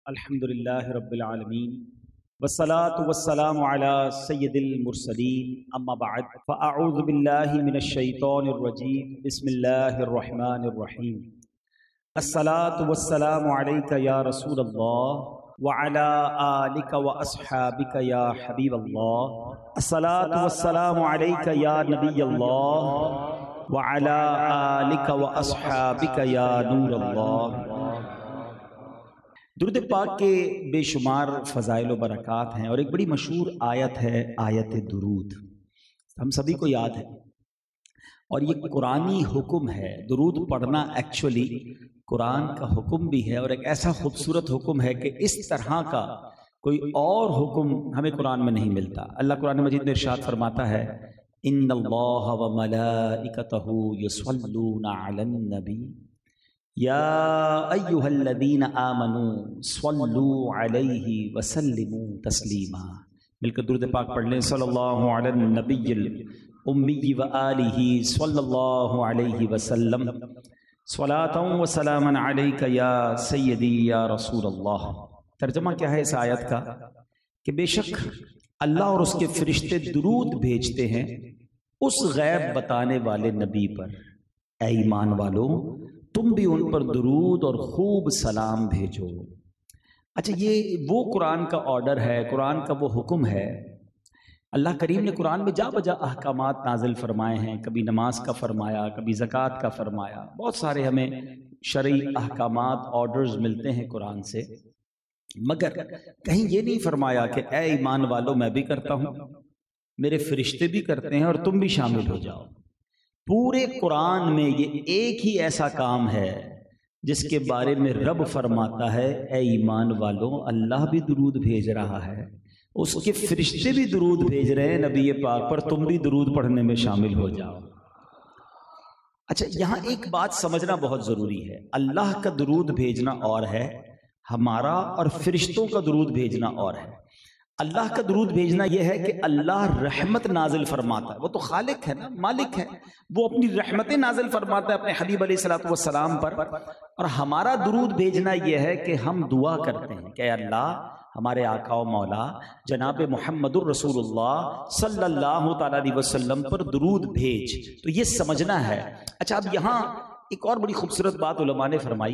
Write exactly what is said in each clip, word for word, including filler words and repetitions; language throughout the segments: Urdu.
الحمد للہ رب العالمین والصلاة والسلام علی سید المرسلین اما بعد فاعوذ باللہ من الشیطان الرجیم بسم اللہ الرحمن الرحیم الصلاة والسلام علیک یا رسول اللہ وعلی آلک واصحابک یا حبیب اللہ الصلاة والسلام علیک یا نبی اللہ وعلی آلک واصحابک یا نور اللہ۔ درود پاک کے بے شمار فضائل و برکات ہیں اور ایک بڑی مشہور آیت ہے آیت درود، ہم سبھی کو یاد ہے، اور یہ قرآنی حکم ہے۔ درود پڑھنا ایکچولی قرآن کا حکم بھی ہے، اور ایک ایسا خوبصورت حکم ہے کہ اس طرح کا کوئی اور حکم ہمیں قرآن میں نہیں ملتا۔ اللہ قرآن مجید میں ارشاد فرماتا ہے ان اللہ وملائکتہ یصلون علی النبی یا ایہا الذین آمنوا صلوا علیہ وسلموا تسلیما۔ مل کر درود پاک پڑھ لیں، صلی اللہ علی النبی الامی وآلہ صلی اللہ علیہ وسلم صلاۃ و سلاما علیک یا سیدی یا رسول اللہ۔ ترجمہ کیا ہے اس آیت کا کہ بے شک اللہ اور اس کے فرشتے درود بھیجتے ہیں اس غیب بتانے والے نبی پر، اے ایمان والو تم بھی ان پر درود اور خوب سلام بھیجو۔ اچھا، یہ وہ قرآن کا آرڈر ہے، قرآن کا وہ حکم ہے۔ اللہ کریم نے قرآن میں جا بجا احکامات نازل فرمائے ہیں، کبھی نماز کا فرمایا، کبھی زکوٰۃ کا فرمایا، بہت سارے ہمیں شرعی احکامات آرڈرز ملتے ہیں قرآن سے، مگر کہیں یہ نہیں فرمایا کہ اے ایمان والو میں بھی کرتا ہوں، میرے فرشتے بھی کرتے ہیں اور تم بھی شامل ہو جاؤ۔ پورے قرآن میں یہ ایک ہی ایسا کام ہے جس کے بارے میں رب فرماتا ہے اے ایمان والو اللہ بھی درود بھیج رہا ہے، اس کے فرشتے بھی درود بھیج رہے ہیں نبی پاک پر، تم بھی درود پڑھنے میں شامل ہو جاؤ۔ اچھا، یہاں ایک بات سمجھنا بہت ضروری ہے، اللہ کا درود بھیجنا اور ہے، ہمارا اور فرشتوں کا درود بھیجنا اور ہے۔ اللہ کا درود بھیجنا یہ ہے کہ اللہ رحمت نازل فرماتا ہے، وہ تو خالق ہے نا، مالک ہے، وہ اپنی رحمتیں نازل فرماتا ہے اپنے حبیب علیہ الصلوۃ والسلام پر، اور ہمارا درود بھیجنا یہ ہے کہ ہم دعا کرتے ہیں کہ اے اللہ ہمارے آقا و مولا جناب محمد الرسول اللہ صلی اللہ تعالیٰ علیہ وسلم پر درود بھیج، تو یہ سمجھنا ہے۔ اچھا، اب یہاں ایک اور بڑی خوبصورت بات علماء نے فرمائی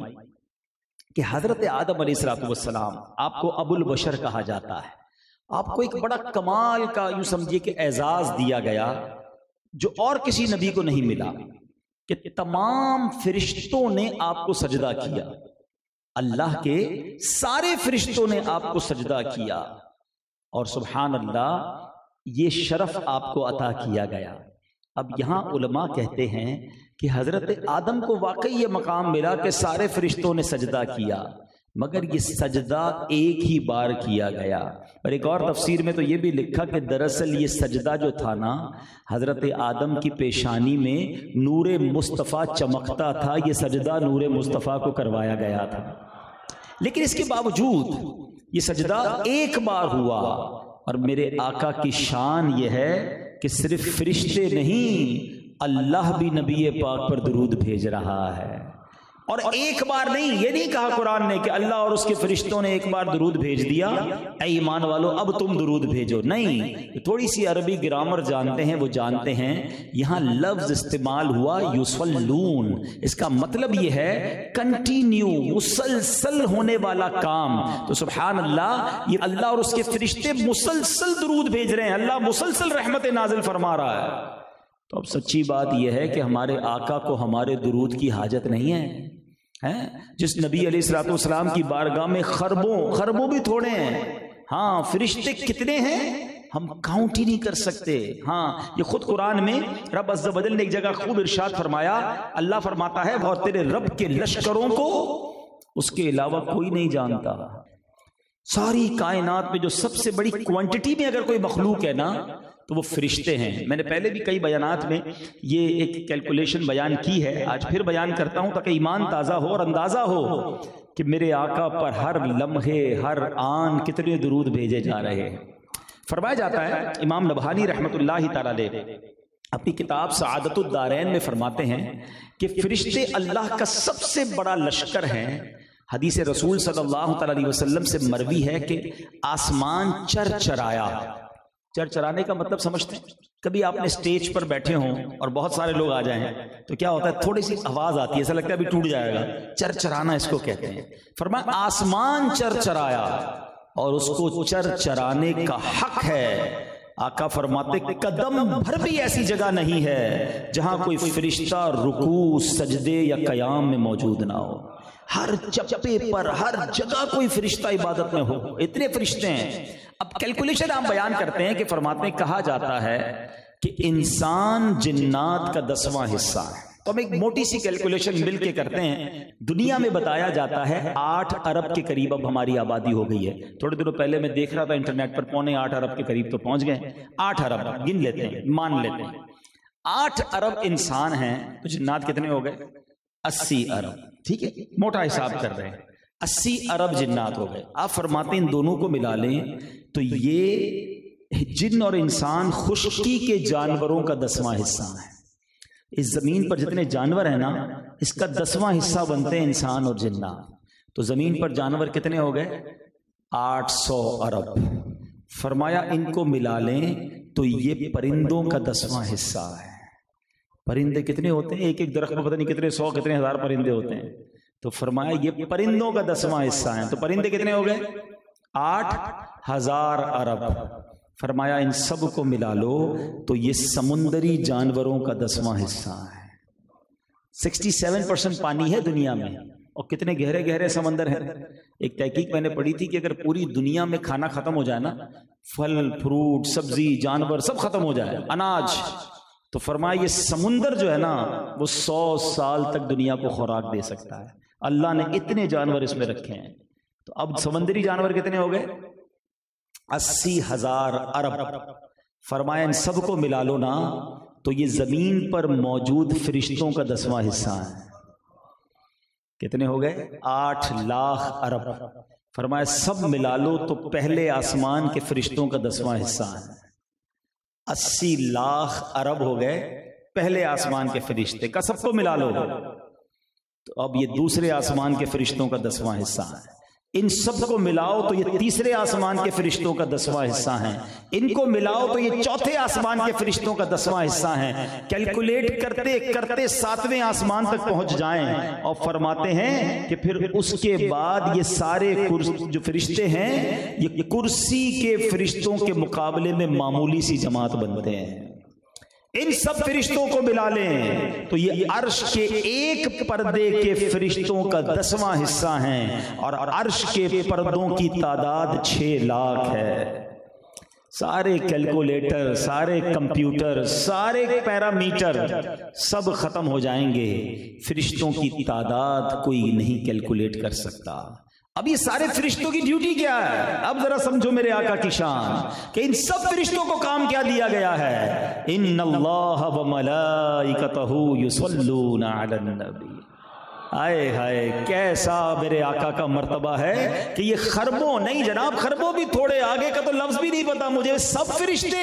کہ حضرت آدم علیہ الصلوۃ والسلام آپ کو ابو البشر کہا جاتا ہے، آپ کو ایک بڑا کمال کا یوں سمجھیے کہ اعزاز دیا گیا جو اور کسی نبی کو نہیں ملا، کہ تمام فرشتوں نے آپ کو سجدہ کیا، اللہ کے سارے فرشتوں نے آپ کو سجدہ کیا، اور سبحان اللہ یہ شرف آپ کو عطا کیا گیا۔ اب یہاں علماء کہتے ہیں کہ حضرت آدم کو واقعی یہ مقام ملا کہ سارے فرشتوں نے سجدہ کیا، مگر یہ سجدہ ایک ہی بار کیا گیا۔ اور ایک اور تفسیر میں تو یہ بھی لکھا کہ دراصل یہ سجدہ جو تھا نا، حضرت آدم کی پیشانی میں نور مصطفیٰ چمکتا تھا، یہ سجدہ نور مصطفیٰ کو کروایا گیا تھا، لیکن اس کے باوجود یہ سجدہ ایک بار ہوا۔ اور میرے آقا کی شان یہ ہے کہ صرف فرشتے نہیں، اللہ بھی نبی پاک پر درود بھیج رہا ہے، اور ایک بار نہیں، یہ نہیں کہا قرآن نے کہ اللہ اور اس کے فرشتوں نے ایک بار درود بھیج دیا اے ایمان والو اب تم درود بھیجو، نہیں، تھوڑی سی عربی گرامر جانتے ہیں وہ جانتے ہیں یہاں لفظ استعمال ہوا یصلون، اس کا مطلب یہ ہے کنٹینیو، مسلسل ہونے والا کام۔ تو سبحان اللہ، یہ اللہ اور اس کے فرشتے مسلسل درود بھیج رہے ہیں، اللہ مسلسل رحمت نازل فرما رہا ہے۔ تو اب سچی بات یہ ہے کہ ہمارے آقا کو ہمارے درود کی حاجت نہیں ہے، جس نبی علیہ الصلوۃ والسلام کی بارگاہ میں خربوں خربوں بھی تھوڑے ہیں، ہاں فرشتے کتنے ہیں ہم کاؤنٹ ہی نہیں کر سکتے۔ ہاں یہ خود قرآن میں رب عز و جل نے ایک جگہ خوب ارشاد فرمایا، اللہ فرماتا ہے اور تیرے رب کے لشکروں کو اس کے علاوہ کوئی نہیں جانتا۔ ساری کائنات میں جو سب سے بڑی کوانٹٹی میں اگر کوئی مخلوق ہے نا تو وہ فرشتے ہیں۔ میں نے پہلے بھی کئی بیانات میں یہ ایک کیلکولیشن بیان کی ہے، آج پھر بیان کرتا ہوں تاکہ ایمان تازہ ہو اور اندازہ ہو کہ میرے آقا پر ہر لمحے ہر آن کتنے درود بھیجے جا رہے ہیں۔ فرمایا جاتا ہے، امام نبہانی رحمۃ اللہ تعالی علیہ اپنی کتاب سعادت الدارین میں فرماتے ہیں کہ فرشتے اللہ کا سب سے بڑا لشکر ہیں، حدیث رسول صلی اللہ تعالی علیہ وسلم سے مروی ہے کہ آسمان چر چرایا. چر چرانے کا مطلب سمجھتے ہیں؟ کبھی آپ نے سٹیج پر بیٹھے ہوں اور بہت سارے لوگ آ جائیں تو کیا ہوتا ہے، تھوڑی سی آواز آتی ہے، ایسا لگتا ہے ابھی ٹوٹ جائے گا. چر چرانا اس کو کہتے ہیں. فرمایا آسمان چر چرایا اور اس کو چر چرانے کا حق ہے. آقا فرماتے قدم بھر بھی ایسی جگہ نہیں ہے جہاں کوئی فرشتہ رکوع، سجدے یا قیام میں موجود نہ ہو. ہر چپے پر، ہر جگہ کوئی فرشتہ عبادت میں ہو. اتنے فرشتے ہیں. اب کیلکولیشن آپ بیان کرتے ہیں کہ فرماتے ہیں کہا جاتا ہے کہ انسان جنات کا دسواں حصہ ہے. تو ہم ایک موٹی سی کیلکولیشن مل کے کرتے ہیں. دنیا میں بتایا جاتا ہے آٹھ ارب کے قریب اب ہماری آبادی ہو گئی ہے. تھوڑے دنوں پہلے میں دیکھ رہا تھا انٹرنیٹ پر، پونے آٹھ ارب کے قریب تو پہنچ گئے. آٹھ ارب گن لیتے ہیں، مان لیتے ہیں آٹھ ارب انسان ہیں. تو جنات کتنے ہو گئے؟ اسی ارب. ٹھیک ہے، موٹا حساب کر رہے ہیں. اسی ارب جنات ہو گئے. آپ فرماتے ہیں ان دونوں کو ملا لیں تو یہ جن اور انسان خشکی کے جانوروں کا دسواں حصہ ہے. اس زمین پر جتنے جانور ہیں نا، اس کا دسواں حصہ بنتے ہیں انسان اور جنات. تو زمین پر جانور کتنے ہو گئے؟ آٹھ سو ارب. فرمایا ان کو ملا لیں تو یہ پرندوں کا دسواں حصہ ہے. پرندے کتنے ہوتے ہیں؟ ایک ایک درخت میں پتہ نہیں کتنے سو کتنے ہزار پرندے ہوتے ہیں. تو فرمایا یہ پرندوں کا دسواں حصہ ہیں. تو پرندے کتنے ہو گئے؟ آٹھ ہزار ارب. فرمایا ان سب کو ملا لو تو یہ سمندری جانوروں کا دسواں حصہ ہے. سکسٹی سیون پرسنٹ پانی ہے دنیا میں، اور کتنے گہرے گہرے سمندر ہیں. ایک تحقیق میں نے پڑھی تھی کہ اگر پوری دنیا میں کھانا ختم ہو جائے نا، پھل فروٹ سبزی جانور سب ختم ہو جائے، اناج، تو فرمایا یہ سمندر جو ہے نا وہ سو سال تک دنیا کو خوراک دے سکتا ہے. اللہ نے اتنے جانور اس میں رکھے ہیں. تو اب سمندری جانور کتنے ہو گئے؟ اسی ہزار ارب. فرمایا ان سب کو ملا لو نا تو یہ زمین پر موجود فرشتوں کا دسواں حصہ ہے. کتنے ہو گئے؟ آٹھ لاکھ ارب. فرمایا سب ملا لو تو پہلے آسمان کے فرشتوں کا دسواں حصہ ہے. اسی لاکھ ارب ہو گئے پہلے آسمان کے فرشتے کا، سب کو ملا لو تو اب یہ دوسرے آسمان کے فرشتوں کا دسواں حصہ ہے. ان سب کو ملاؤ تو یہ تیسرے آسمان کے فرشتوں کا دسواں حصہ ہیں. ان کو ملاؤ تو یہ چوتھے آسمان کے فرشتوں کا دسواں حصہ ہیں. کیلکولیٹ کرتے کرتے ساتویں آسمان تک پہنچ جائیں اور فرماتے ہیں کہ پھر اس کے بعد یہ سارے جو فرشتے ہیں یہ کرسی کے فرشتوں کے مقابلے میں معمولی سی جماعت بنتے ہیں. ان سب فرشتوں کو ملا لیں تو یہ عرش کے ایک پردے کے فرشتوں کا دسواں حصہ ہیں، اور عرش کے پردوں کی تعداد چھ لاکھ ہے. سارے کیلکولیٹر، سارے کمپیوٹر، سارے پیرامیٹر سب ختم ہو جائیں گے، فرشتوں کی تعداد کوئی نہیں کیلکولیٹ کر سکتا. اب یہ سارے فرشتوں کی ڈیوٹی کیا ہے؟ اب ذرا سمجھو میرے آقا کی شان کہ ان سب فرشتوں کو کام کیا دیا گیا ہے. ان اللہ و ملائکتہ یصلون علی النبی. آئے ہائے کیسا میرے آقا کا مرتبہ ہے کہ یہ خربوں نہیں جناب، خربوں بھی تھوڑے آگے کا تو لفظ بھی نہیں پتا مجھے، سب فرشتے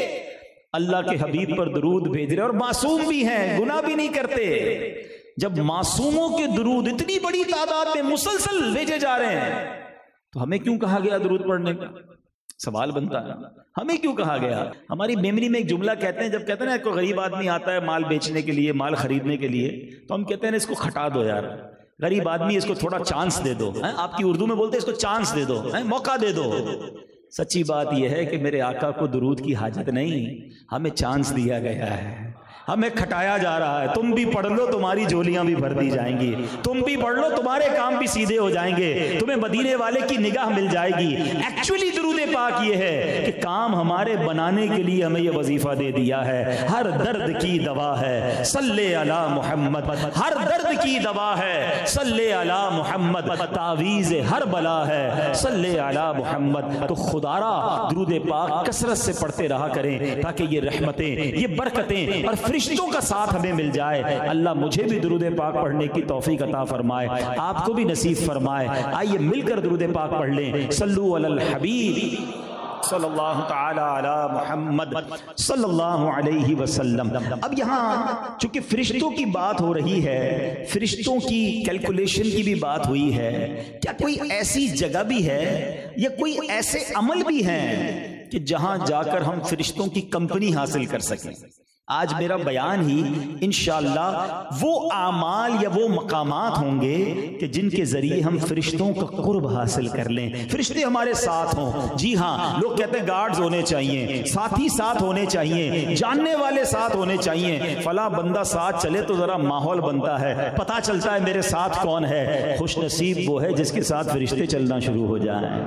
اللہ کے حبیب پر درود بھیج رہے اور معصوم بھی ہیں، گناہ بھی نہیں کرتے. جب معصوموں کے درود اتنی بڑی تعداد میں مسلسل بھیجے جا رہے ہیں تو ہمیں کیوں کہا گیا درود پڑھنے کا؟ سوال بنتا ہے ہمیں کیوں کہا گیا؟ ہماری میموری میں ایک جملہ کہتے ہیں، جب کہتے ہیں نا کوئی غریب آدمی آتا ہے مال بیچنے کے لیے، مال خریدنے کے لیے، تو ہم کہتے ہیں اس کو کھٹا دو یار، غریب آدمی اس کو تھوڑا چانس دے دو. آپ کی اردو میں بولتے ہیں اس کو چانس دے دو، موقع دے دو. سچی بات یہ ہے کہ میرے آقا کو درود کی حاجت نہیں، ہمیں چانس دیا گیا ہے، ہمیں کھٹایا جا رہا ہے. تم بھی پڑھ لو تمہاری جولیاں بھی بھر دی جائیں گی، تم بھی پڑھ لو تمہارے کام بھی سیدھے ہو جائیں گے، تمہیں مدینے والے کی نگاہ مل جائے گی. ایکچولی درود پاک یہ ہے کہ کام ہمارے بنانے کے لیے ہمیں یہ وظیفہ دے دیا ہے. ہر درد کی دوا ہے صلی علی محمد، ہر درد کی دوا ہے صلی علی محمد، تعویذ ہر بلا ہے صلی علی محمد. تو خدا را درود پاک کثرت سے پڑھتے رہا کریں تاکہ یہ رحمتیں، یہ برکتیں اور فرشتوں کا ساتھ ہمیں مل جائے. اللہ مجھے بھی درود پاک پڑھنے کی توفیق عطا فرمائے، آپ کو بھی نصیب فرمائے. آئیے مل کر درود پاک پڑھ لیں. صلو علی الحبیب صلی اللہ تعالی علی محمد صلی اللہ علیہ وسلم۔ اب یہاں چونکہ فرشتوں کی بات ہو رہی ہے، فرشتوں کی کیلکولیشن کی بھی بات ہوئی ہے، کیا کوئی ایسی جگہ بھی ہے یا کوئی ایسے عمل بھی ہیں کہ جہاں جا کر ہم فرشتوں کی کمپنی حاصل کر سکیں؟ آج میرا بیان ہی انشاءاللہ وہ اعمال یا وہ مقامات ہوں گے کہ جن کے ذریعے ہم فرشتوں کا قرب حاصل کر لیں، فرشتے ہمارے ساتھ ہوں۔ جی ہاں، لوگ کہتے ہیں گارڈز ہونے چاہیے، ساتھی ساتھ ہونے چاہیے، جاننے والے ساتھ ہونے چاہیے، فلاں بندہ ساتھ چلے تو ذرا ماحول بنتا ہے، پتہ چلتا ہے میرے ساتھ کون ہے۔ خوش نصیب وہ ہے جس کے ساتھ فرشتے چلنا شروع ہو جائیں۔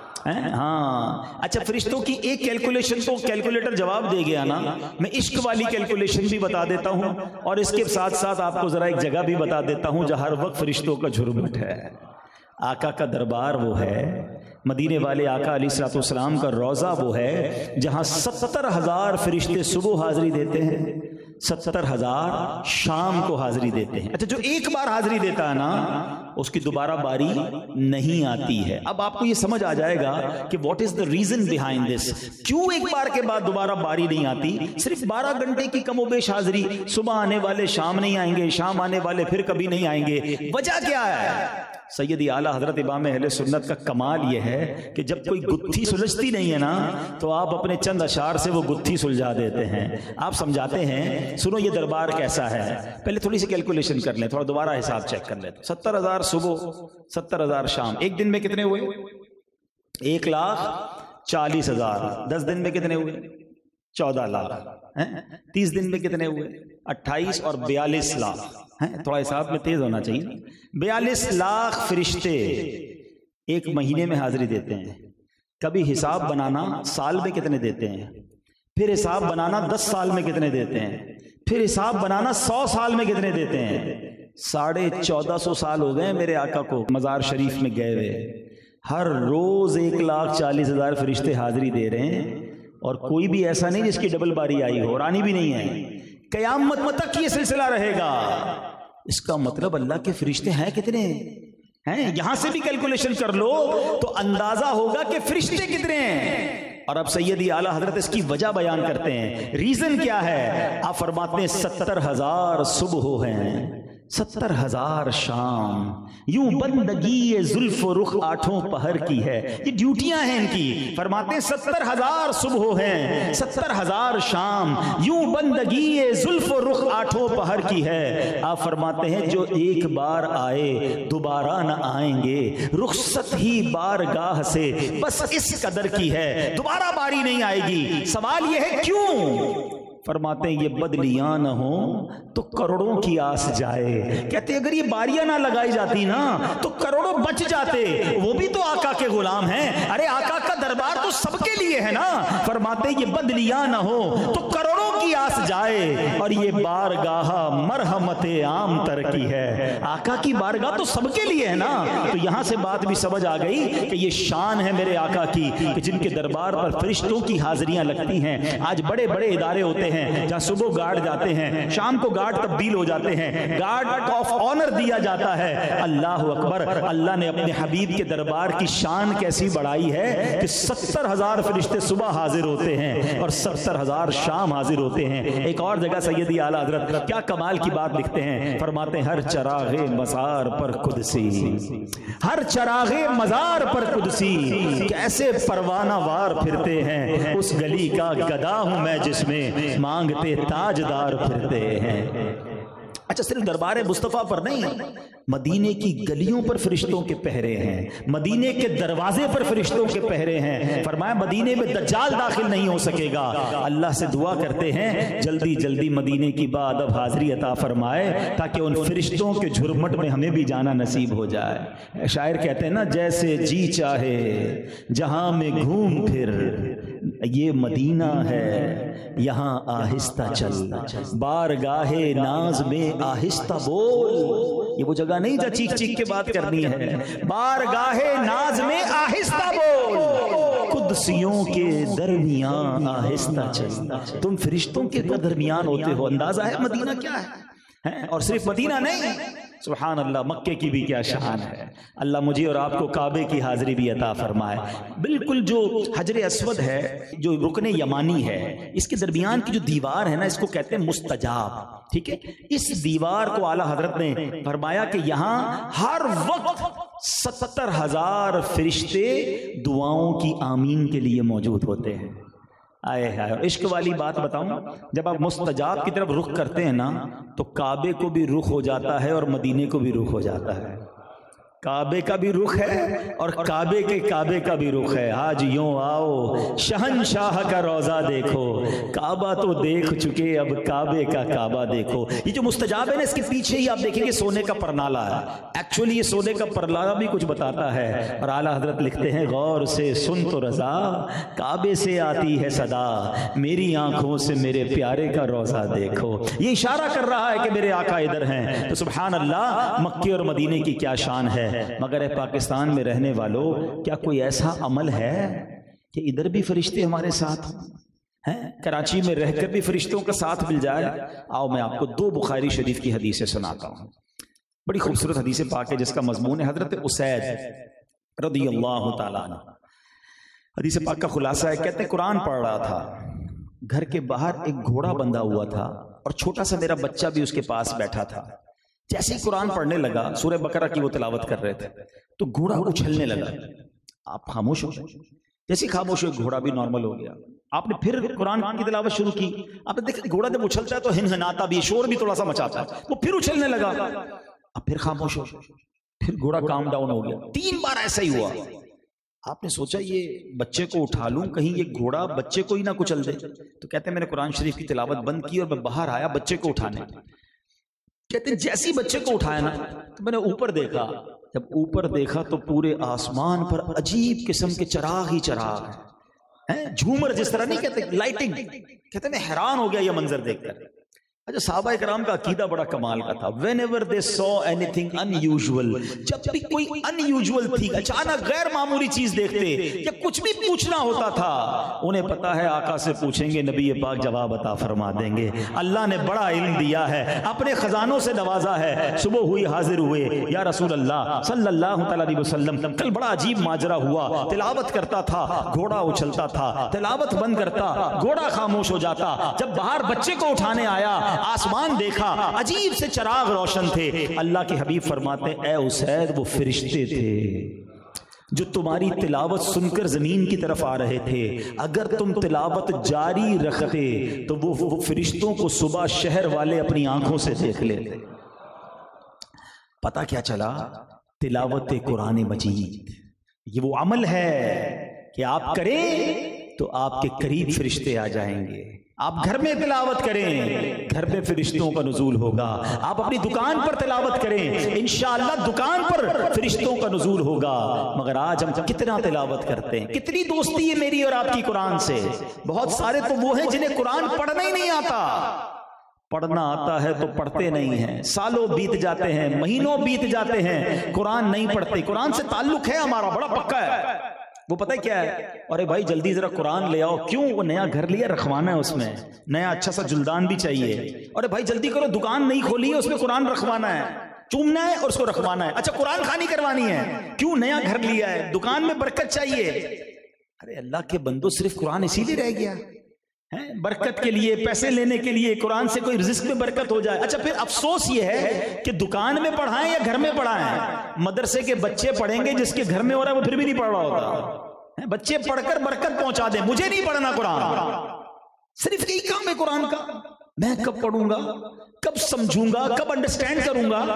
ہاں اچھا، فرشتوں کی ایک کیلکولیشن تو کیلکولیٹر جواب دے گیا نا، میں عشق والی کیلکولیشن بھی بتا دیتا ہوں اور اس کے ساتھ ساتھ آپ کو ذرا ایک جگہ بھی بتا دیتا ہوں جہاں ہر وقت فرشتوں کا جھرمٹ ہے۔ آقا کا دربار وہ ہے، مدینے والے آقا علیہ الصلوۃ والسلام کا روضہ وہ ہے جہاں ستر ہزار فرشتے صبح حاضری دیتے ہیں، ستر ہزار شام کو حاضری دیتے ہیں۔ اچھا، جو ایک بار حاضری دیتا ہے نا اس کی دوبارہ باری نہیں آتی ہے۔ اب آپ کو یہ سمجھ آ جائے گا کہ what is the reason behind this, کیوں ایک بار کے بعد دوبارہ باری نہیں آتی؟ صرف بارہ گھنٹے کی کم و بیش حاضری، صبح آنے والے شام نہیں آئیں گے، شام آنے والے پھر کبھی نہیں آئیں گے۔ وجہ کیا ہے؟ سیدی اعلیٰ حضرت امام اہل سنت کا کمال یہ ہے کہ جب کوئی گتھی سلجھتی نہیں ہے نا تو آپ اپنے چند اشعار سے وہ گتھی سلجھا دیتے ہیں۔ آپ سمجھاتے ہیں، سنو یہ دربار کیسا ہے، پہلے تھوڑی سی کیلکولیشن کر لیں، تھوڑا دوبارہ حساب چیک کر لیں۔ ستر ہزار صبح، ستر ہزار شام، ایک دن میں کتنے ہوئے؟ ایک لاکھ چالیس ہزار۔ دس دن میں کتنے ہوئے؟ چودہ لاکھ۔ تیس دن میں کتنے ہوئے؟ اٹھائیس اور بیالیس لاکھ۔ تھوڑا حساب میں تیز ہونا چاہیے۔ بیالیس لاکھ فرشتے ایک مہینے میں حاضری دیتے ہیں۔ کبھی حساب بنانا سال میں کتنے دیتے ہیں، پھر حساب بنانا دس سال میں کتنے دیتے ہیں، پھر حساب بنانا سو سال میں کتنے دیتے ہیں۔ ساڑھے چودہ سو سال ہو گئے میرے آقا کو مزار شریف میں گئے ہوئے، ہر روز ایک لاکھ چالیس ہزار فرشتے حاضری دے رہے ہیں اور کوئی بھی ایسا نہیں جس کی ڈبل باری آئی ہو، اور آنی بھی نہیں ہے۔ قیامت تک یہ سلسلہ رہے گا۔ اس کا مطلب اللہ کے فرشتے ہیں کتنے ہیں؟ یہاں سے بھی کیلکولیشن کر لو تو اندازہ ہوگا کہ فرشتے کتنے ہیں۔ اور اب سیدی اعلیٰ حضرت اس کی وجہ بیان کرتے ہیں، ریزن کیا ہے؟ آپ فرماتے ہیں ستر ہزار صبح ہیں، ستر ہزار شام، یوں بندگی زلف و رخ آٹھوں پہر کی ہے۔ یہ ڈیوٹیاں ہیں ان کی۔ فرماتے ہیں ستر ہزار صبح ہیں، ستر ہزار شام، یوں بندگی زلف و رخ آٹھوں پہر کی ہے۔ آپ فرماتے ہیں جو ایک بار آئے دوبارہ نہ آئیں گے، رخصت ہی بارگاہ سے بس اس قدر کی ہے، دوبارہ باری نہیں آئے گی۔ سوال یہ ہے کیوں؟ فرماتے ہیں یہ بدلیاں نہ ہوں تو کروڑوں کی آس جائے۔ کہتے ہیں اگر یہ باریاں نہ لگائی جاتی نا تو کروڑوں بچ جاتے، وہ بھی تو آقا کے غلام ہیں۔ ارے آقا کا دربار تو سب کے لیے ہے نا۔ فرماتے ہیں یہ بدلیاں نہ ہوں تو کروڑوں کی آس جائے، اور یہ بارگاہ مرحمت عام تر کی ہے۔ آقا کی بارگاہ تو سب کے لیے ہے نا۔ تو یہاں سے بات بھی سمجھ آ گئی کہ یہ شان ہے میرے آقا کی کہ جن کے دربار پر فرشتوں کی حاضریاں لگتی ہیں۔ آج بڑے بڑے ادارے ہوتے ہیں جہاں صبح گارڈ جاتے ہیں، شام کو گارڈ تبدیل ہو جاتے ہیں، گارڈ آف آنر دیا جاتا ہے۔ اللہ اکبر، اللہ نے اپنے حبیب کے دربار کی شان کیسی بڑھائی ہے کہ ستر ہزار فرشتے صبح حاضر ہوتے ہیں اور ستر ہزار شام حاضر ہوتے ہیں۔ ایک اور جگہ سیدی اعلیٰ حضرت کیا کمال کی بات لکھتے ہیں، فرماتے ہیں ہر چراغ مزار پر قدسی، ہر چراغ مزار پر قدسی، کیسے پروانہ وار پھرتے ہیں، اس گلی کا گدا ہوں میں جس میں مانگتے تاجدار پھرتے ہیں۔ اچھا، صرف دربار مصطفیٰ پر نہیں، مدینے کی گلیوں پر فرشتوں کے پہرے ہیں، مدینے کے دروازے پر فرشتوں کے پہرے ہیں۔ فرمایا مدینے میں دجال داخل نہیں ہو سکے گا۔ اللہ سے دعا کرتے ہیں جلدی جلدی مدینے کی بادب حاضری عطا فرمائے تاکہ ان فرشتوں کے جھرمٹ میں ہمیں بھی جانا نصیب ہو جائے۔ شاعر کہتے ہیں نا، جیسے جی چاہے جہاں میں گھوم پھر، یہ مدینہ ہے یہاں آہستہ چل، بارگاہ ناز میں آہستہ بول۔ یہ وہ جگہ نہیں جہاں چیخ چیخ کے بات کرنی ہے، بارگاہ ناز میں آہستہ بول، قدسیوں کے درمیان آہستہ چل۔ تم فرشتوں کے درمیان ہوتے ہو، اندازہ ہے مدینہ کیا ہے؟ اور صرف مدینہ نہیں، سبحان اللہ، مکے کی بھی کیا شان ہے. اللہ مجھے اور آپ کو کعبے کی حاضری بھی عطا فرمائے. بالکل جو حجر اسود ہے، جو رکن یمانی ہے، اس کے درمیان کی جو دیوار ہے نا، اس کو کہتے ہیں مستجاب. ٹھیک ہے، اس دیوار کو اعلیٰ حضرت نے فرمایا کہ یہاں ہر وقت ستر ہزار فرشتے دعاؤں کی آمین کے لیے موجود ہوتے ہیں. آئے ہے. اور عشق والی بات بتاؤں، جب آپ مستجاب کی طرف رخ کرتے ہیں نا تو کعبے کو بھی رخ ہو جاتا ہے اور مدینے کو بھی رخ ہو جاتا ہے. کعبے کا بھی رخ ہے اور کعبے کے کعبے کا بھی رخ ہے. آج یوں آؤ شہنشاہ کا روضہ دیکھو، کعبہ تو دیکھ چکے اب کعبے کا کعبہ دیکھو. یہ جو مستجاب ہے نا، اس کے پیچھے ہی آپ دیکھیں گے سونے کا پرنالا ہے. ایکچولی یہ سونے کا پرنالا بھی کچھ بتاتا ہے. اور اعلیٰ حضرت لکھتے ہیں غور سے سن تو رضا، کعبے سے آتی ہے صدا، میری آنکھوں سے میرے پیارے کا روضہ دیکھو. یہ اشارہ کر رہا ہے کہ میرے آقا ادھر ہیں. تو سبحان اللہ، مکے اور مدینے کی کیا شان ہے. مگر اے پاکستان میں رہنے والوں، کیا کوئی ایسا عمل ہے کہ ادھر بھی فرشتے ہمارے ساتھ ہیں؟ کراچی میں رہ کر بھی فرشتوں کا ساتھ مل جائے. آؤ میں آپ کو دو بخاری شریف کی حدیثیں سناتا ہوں. بڑی خوبصورت حدیث پاک ہے جس کا مضمون ہے حضرت اسید رضی اللہ تعالیٰ عنہ. حدیث پاک کا خلاصہ ہے، کہتے ہیں قرآن پڑھ رہا تھا، گھر کے باہر ایک گھوڑا بندھا ہوا تھا اور چھوٹا سا میرا بچہ بھی اس کے پاس بیٹھا تھا. جیسے ہی قرآن پڑھنے لگا، سورہ بقرہ کی وہ تلاوت کر رہے تھے، تو گھوڑا اچھلنے لگا. آپ خاموش ہو. جیسے خاموش ہوئے گھوڑا بھی نارمل ہو گیا. آپ نے پھر قرآن کی تلاوت شروع کی. آپ نے دیکھا گھوڑا جب اچھلتا ہے تو ہنہناتا بھی، شور بھی تھوڑا سا مچاتا ہے. وہ پھر اچھلنے لگا. اب پھر خاموش ہو. پھر گھوڑا کام ڈاؤن ہو گیا. تین بار ایسا ہی ہوا. آپ نے سوچا یہ بچے کو اٹھا لوں، کہیں یہ گھوڑا بچے کو ہی نہ کچل دے. تو کہتے ہیں میں نے قرآن شریف کی تلاوت بند کی اور میں باہر آیا بچے کو اٹھانے. کہتے ہیں جیسی بچے کو اٹھایا نا تو میں نے اوپر دیکھا. جب اوپر دیکھا تو پورے آسمان پر عجیب قسم کے چراغ ہی چراغ ہیں، جھومر جس طرح نہیں کہتے، لائٹنگ. کہتے ہیں میں حیران ہو گیا یہ منظر دیکھ کر. اچھا، صحابہ کرام کا عقیدہ بڑا کمال کا تھا. whenever they saw anything unusual، جب بھی کوئی unusual تھی، اچانک غیر معمولی چیز دیکھتے یا کچھ بھی پوچھنا ہوتا تھا، انہیں پتا ہے آقا سے پوچھیں گے، نبی پاک جواب عطا فرما دیں گے. اللہ نے بڑا علم دیا ہے، اپنے خزانوں سے نوازا ہے. صبح ہوئی حاضر ہوئے، یا رسول اللہ صلی اللہ علیہ وسلم کل بڑا عجیب ماجرا ہوا. تلاوت کرتا تھا گھوڑا اچھلتا تھا، تلاوت بند کرتا گھوڑا خاموش ہو جاتا. جب باہر بچے کو اٹھانے آیا، آسمان دیکھا، عجیب سے چراغ روشن تھے. اللہ کے حبیب فرماتے اے اسید، وہ فرشتے تھے جو تمہاری تلاوت سن کر زمین کی طرف آ رہے تھے. اگر تم تلاوت جاری رکھتے تو وہ, وہ فرشتوں کو صبح شہر والے اپنی آنکھوں سے دیکھ لیتے. پتہ کیا چلا؟ تلاوت قرآن مجید یہ وہ عمل ہے کہ آپ کریں تو آپ کے قریب فرشتے آ جائیں گے. آپ گھر میں تلاوت کریں، گھر میں فرشتوں کا نزول ہوگا. آپ اپنی دکان پر تلاوت کریں، انشاءاللہ دکان پر فرشتوں کا نزول ہوگا. مگر آج ہم کتنا تلاوت کرتے ہیں، کتنی دوستی ہے میری اور آپ کی قرآن سے. بہت سارے تو وہ ہیں جنہیں قرآن پڑھنا ہی نہیں آتا. پڑھنا آتا ہے تو پڑھتے نہیں ہیں. سالوں بیت جاتے ہیں، مہینوں بیت جاتے ہیں، قرآن نہیں پڑھتے. قرآن سے تعلق ہے ہمارا بڑا پکا ہے. وہ پتہ کیا ہے، ارے بھائی جلدی ذرا قرآن لے آؤ. کیوں؟ وہ نیا گھر لیا، رکھوانا ہے، اس میں نیا اچھا سا جلدان بھی چاہیے. ارے بھائی جلدی کرو، دکان نہیں کھولی ہے، اس میں قرآن رکھوانا ہے، چومنا ہے اور اس کو رکھوانا ہے. اچھا قرآن خوانی کروانی ہے. کیوں؟ نیا گھر لیا ہے، دکان میں برکت چاہیے. ارے اللہ کے بندو، صرف قرآن اسی لیے رہ گیا ہے برکت کے لیے، پیسے لینے کے لیے، قرآن سے کوئی رزق میں برکت ہو جائے. اچھا پھر افسوس یہ ہے کہ دکان میں پڑھائیں یا گھر میں پڑھائیں. مدرسے کے بچے پڑھیں گے، جس کے گھر میں ہو رہا ہے وہ پھر بھی نہیں پڑھ رہا ہوتا. بچے پڑھ کر برکت پہنچا دیں، مجھے نہیں پڑھنا قرآن. صرف یہی کام ہے قرآن کا. میں کب پڑھوں گا، کب سمجھوں گا، کب انڈرسٹینڈ کروں گا.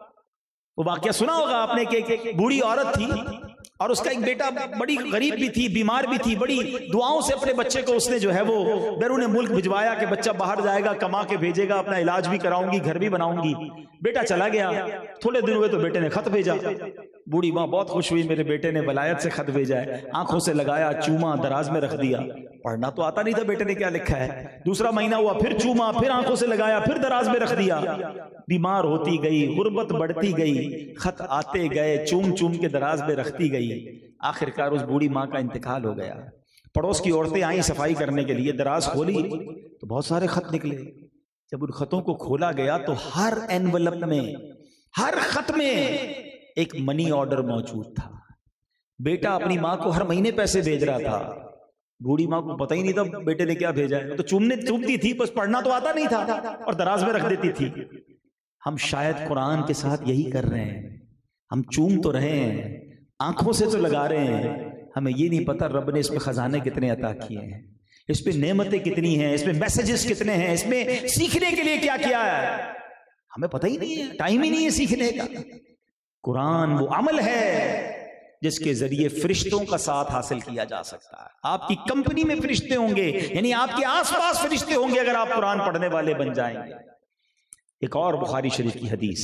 وہ واقعہ سنا ہوگا آپ نے کہ ایک بوڑھی عورت تھی اور اس کا ایک بیٹا بڑی غریب بھی تھی، بیمار بھی تھی. بڑی دعاؤں سے اپنے بچے کو اس نے جو ہے وہ بیرون ملک بھجوایا کہ بچہ باہر جائے گا، کما کے بھیجے گا، اپنا علاج بھی کراؤں گی، گھر بھی بناؤں گی. بیٹا چلا گیا. تھوڑے دن ہوئے تو بیٹے نے خط بھیجا. بوڑھی ماں بہت خوش ہوئی، میرے بیٹے نے ولایت سے خط بھیجا ہے. آنکھوں سے لگایا، چوما، دراز میں رکھ دیا. پڑھنا تو آتا نہیں تھا بیٹے نے کیا لکھا ہے. دوسرا مہینہ ہوا، پھر چوما، پھر آنکھوں سے لگایا، پھر دراز میں رکھ دیا. بیمار ہوتی گئی، غربت بڑھتی گئی، خط آتے گئے، چوم چوم کے دراز میں رکھتی گئی. آخر کار اس بوڑھی ماں کا انتقال ہو گیا. پڑوس کی عورتیں آئیں صفائی کرنے کے لیے. دراز کھولی تو بہت سارے خط نکلے. جب ان خطوں کو کھولا گیا تو ہر اینولپ میں ہر خط میں ایک منی آرڈر موجود تھا. بیٹا اپنی ماں کو ہر مہینے پیسے بھیج رہا تھا. بوڑھی ماں کو پتہ ہی نہیں تھا بیٹے نے کیا بھیجا ہے, تو چومنے چومتی تھی, بس پڑھنا تو آتا نہیں تھا اور دراز میں رکھ دیتی تھی. ہم شاید قرآن کے ساتھ یہی کر رہے ہیں. ہم چوم تو رہے ہیں, آنکھوں سے تو لگا رہے ہیں, ہمیں یہ نہیں پتا رب نے اس پہ خزانے کتنے عطا کیے ہیں, اس پہ نعمتیں کتنی ہیں, اس پہ میسیجز کتنے ہیں, اس میں سیکھنے کے لیے کیا کیا ہے, ہمیں پتہ ہی نہیں ہے. ٹائم ہی نہیں ہے سیکھنے کا. قرآن وہ عمل ہے جس کے ذریعے فرشتوں کا ساتھ حاصل کیا جا سکتا ہے. آپ کی کمپنی میں فرشتے ہوں گے, یعنی آپ کے آس پاس فرشتے ہوں گے اگر آپ قرآن پڑھنے والے بن جائیں گے. ایک اور بخاری شریف کی حدیث,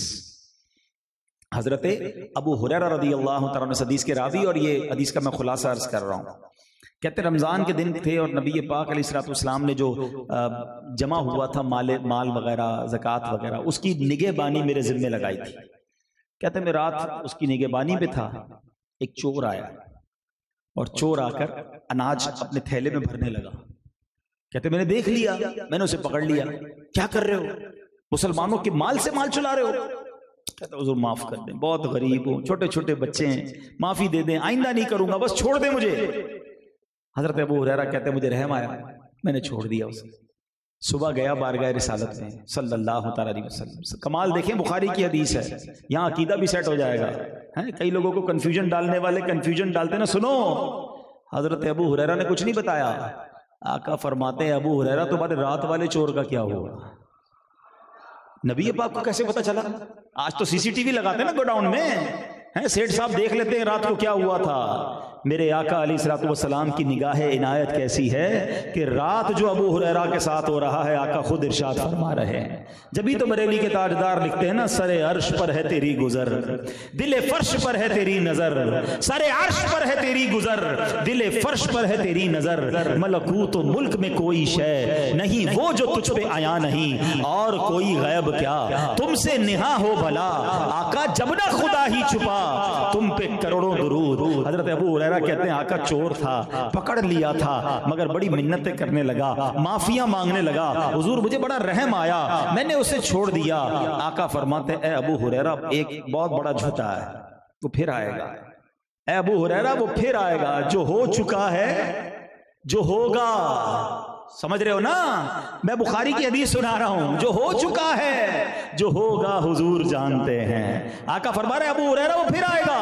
حضرت ابو ہریرہ رضی اللہ تعالیٰ عنہ حدیث کے راوی, اور یہ حدیث کا میں خلاصہ عرض کر رہا ہوں. کہتے رمضان کے دن تھے اور نبی پاک علیہ الصلوۃ والسلام نے جو جمع ہوا تھا مال مال وغیرہ زکوٰۃ وغیرہ, اس کی نگہبانی میرے ذمے لگائی تھی. کہتے میں رات اس کی نگہبانی پہ تھا, ایک چور آیا اور چور آ کر اناج اپنے تھیلے میں بھرنے لگا. کہتے میں نے دیکھ لیا, میں نے اسے پکڑ لیا. کیا کر رہے ہو, مسلمانوں کے مال سے مال چلا رہے ہو. کہتے حضور معاف کر دیں, بہت غریب ہوں, چھوٹے چھوٹے بچے ہیں, معافی دے دیں, آئندہ نہیں کروں گا, بس چھوڑ دیں مجھے. حضرت ابو ہریرہ کہتے مجھے رحم آیا, میں نے چھوڑ دیا اسے. صبح گیا بارگاہ رسالت میں صلی اللہ تعالیٰ علیہ وسلم. کمال دیکھیں, بخاری کی حدیث ہے, یہاں عقیدہ بھی سیٹ ہو جائے گا. کئی لوگوں کو کنفیوژن ڈالنے والے کنفیوژن ڈالتے نا. سنو, حضرت ابو ہریرہ نے کچھ نہیں بتایا. آقا فرماتے ہیں ابو ہریرہ تمہارے رات والے چور کا کیا ہوا؟ نبی پاک کو کیسے پتا چلا؟ آج تو سی سی ٹی وی لگاتے ہیں نا گوڈاؤن میں, سیٹ صاحب دیکھ لیتے ہیں رات کو کیا ہوا تھا. میرے آقا علیہ الصلوۃ والسلام کی نگاہ عنایت کیسی ہے کہ رات جو ابو ہریرہ کے ساتھ ہو رہا ہے آقا خود ارشاد فرما رہے ہیں. جبھی تو بریلی کے تاجدار لکھتے ہیں نا, سر عرش پر ہے تیری گزر, دل فرش پر ہے تیری نظر. سر عرش پر ہے تیری گزر, دل فرش پر ہے تیری نظر. ملکوت و ملک میں کوئی شے نہیں وہ جو تجھ پہ آیا نہیں, اور کوئی غیب کیا تم سے نہا ہو بھلا. آقا جب نہ خدا ہی چھپا تم پہ کروڑوں درود. حضرت ابو ہریرہ کہتے ہیں آقا چور تھا, پکڑ لیا تھا, مگر بڑی منتیں کرنے لگا, معافیاں مانگنے لگا. حضور مجھے بڑا رحم آیا, میں نے اسے چھوڑ دیا. آقا فرماتے اے ابو ہریرہ ایک بہت بڑا جھوٹا ہے, وہ پھر آئے گا. اے ابو ہریرہ وہ پھر آئے گا, جو ہو چکا ہے, جو ہوگا. سمجھ رہے ہو نا, میں بخاری کی حدیث سنا رہا ہوں. جو ہو چکا ہے, جو ہوگا حضور جانتے ہیں. آقا فرما رہے ابو ہریرہ وہ پھر آئے گا.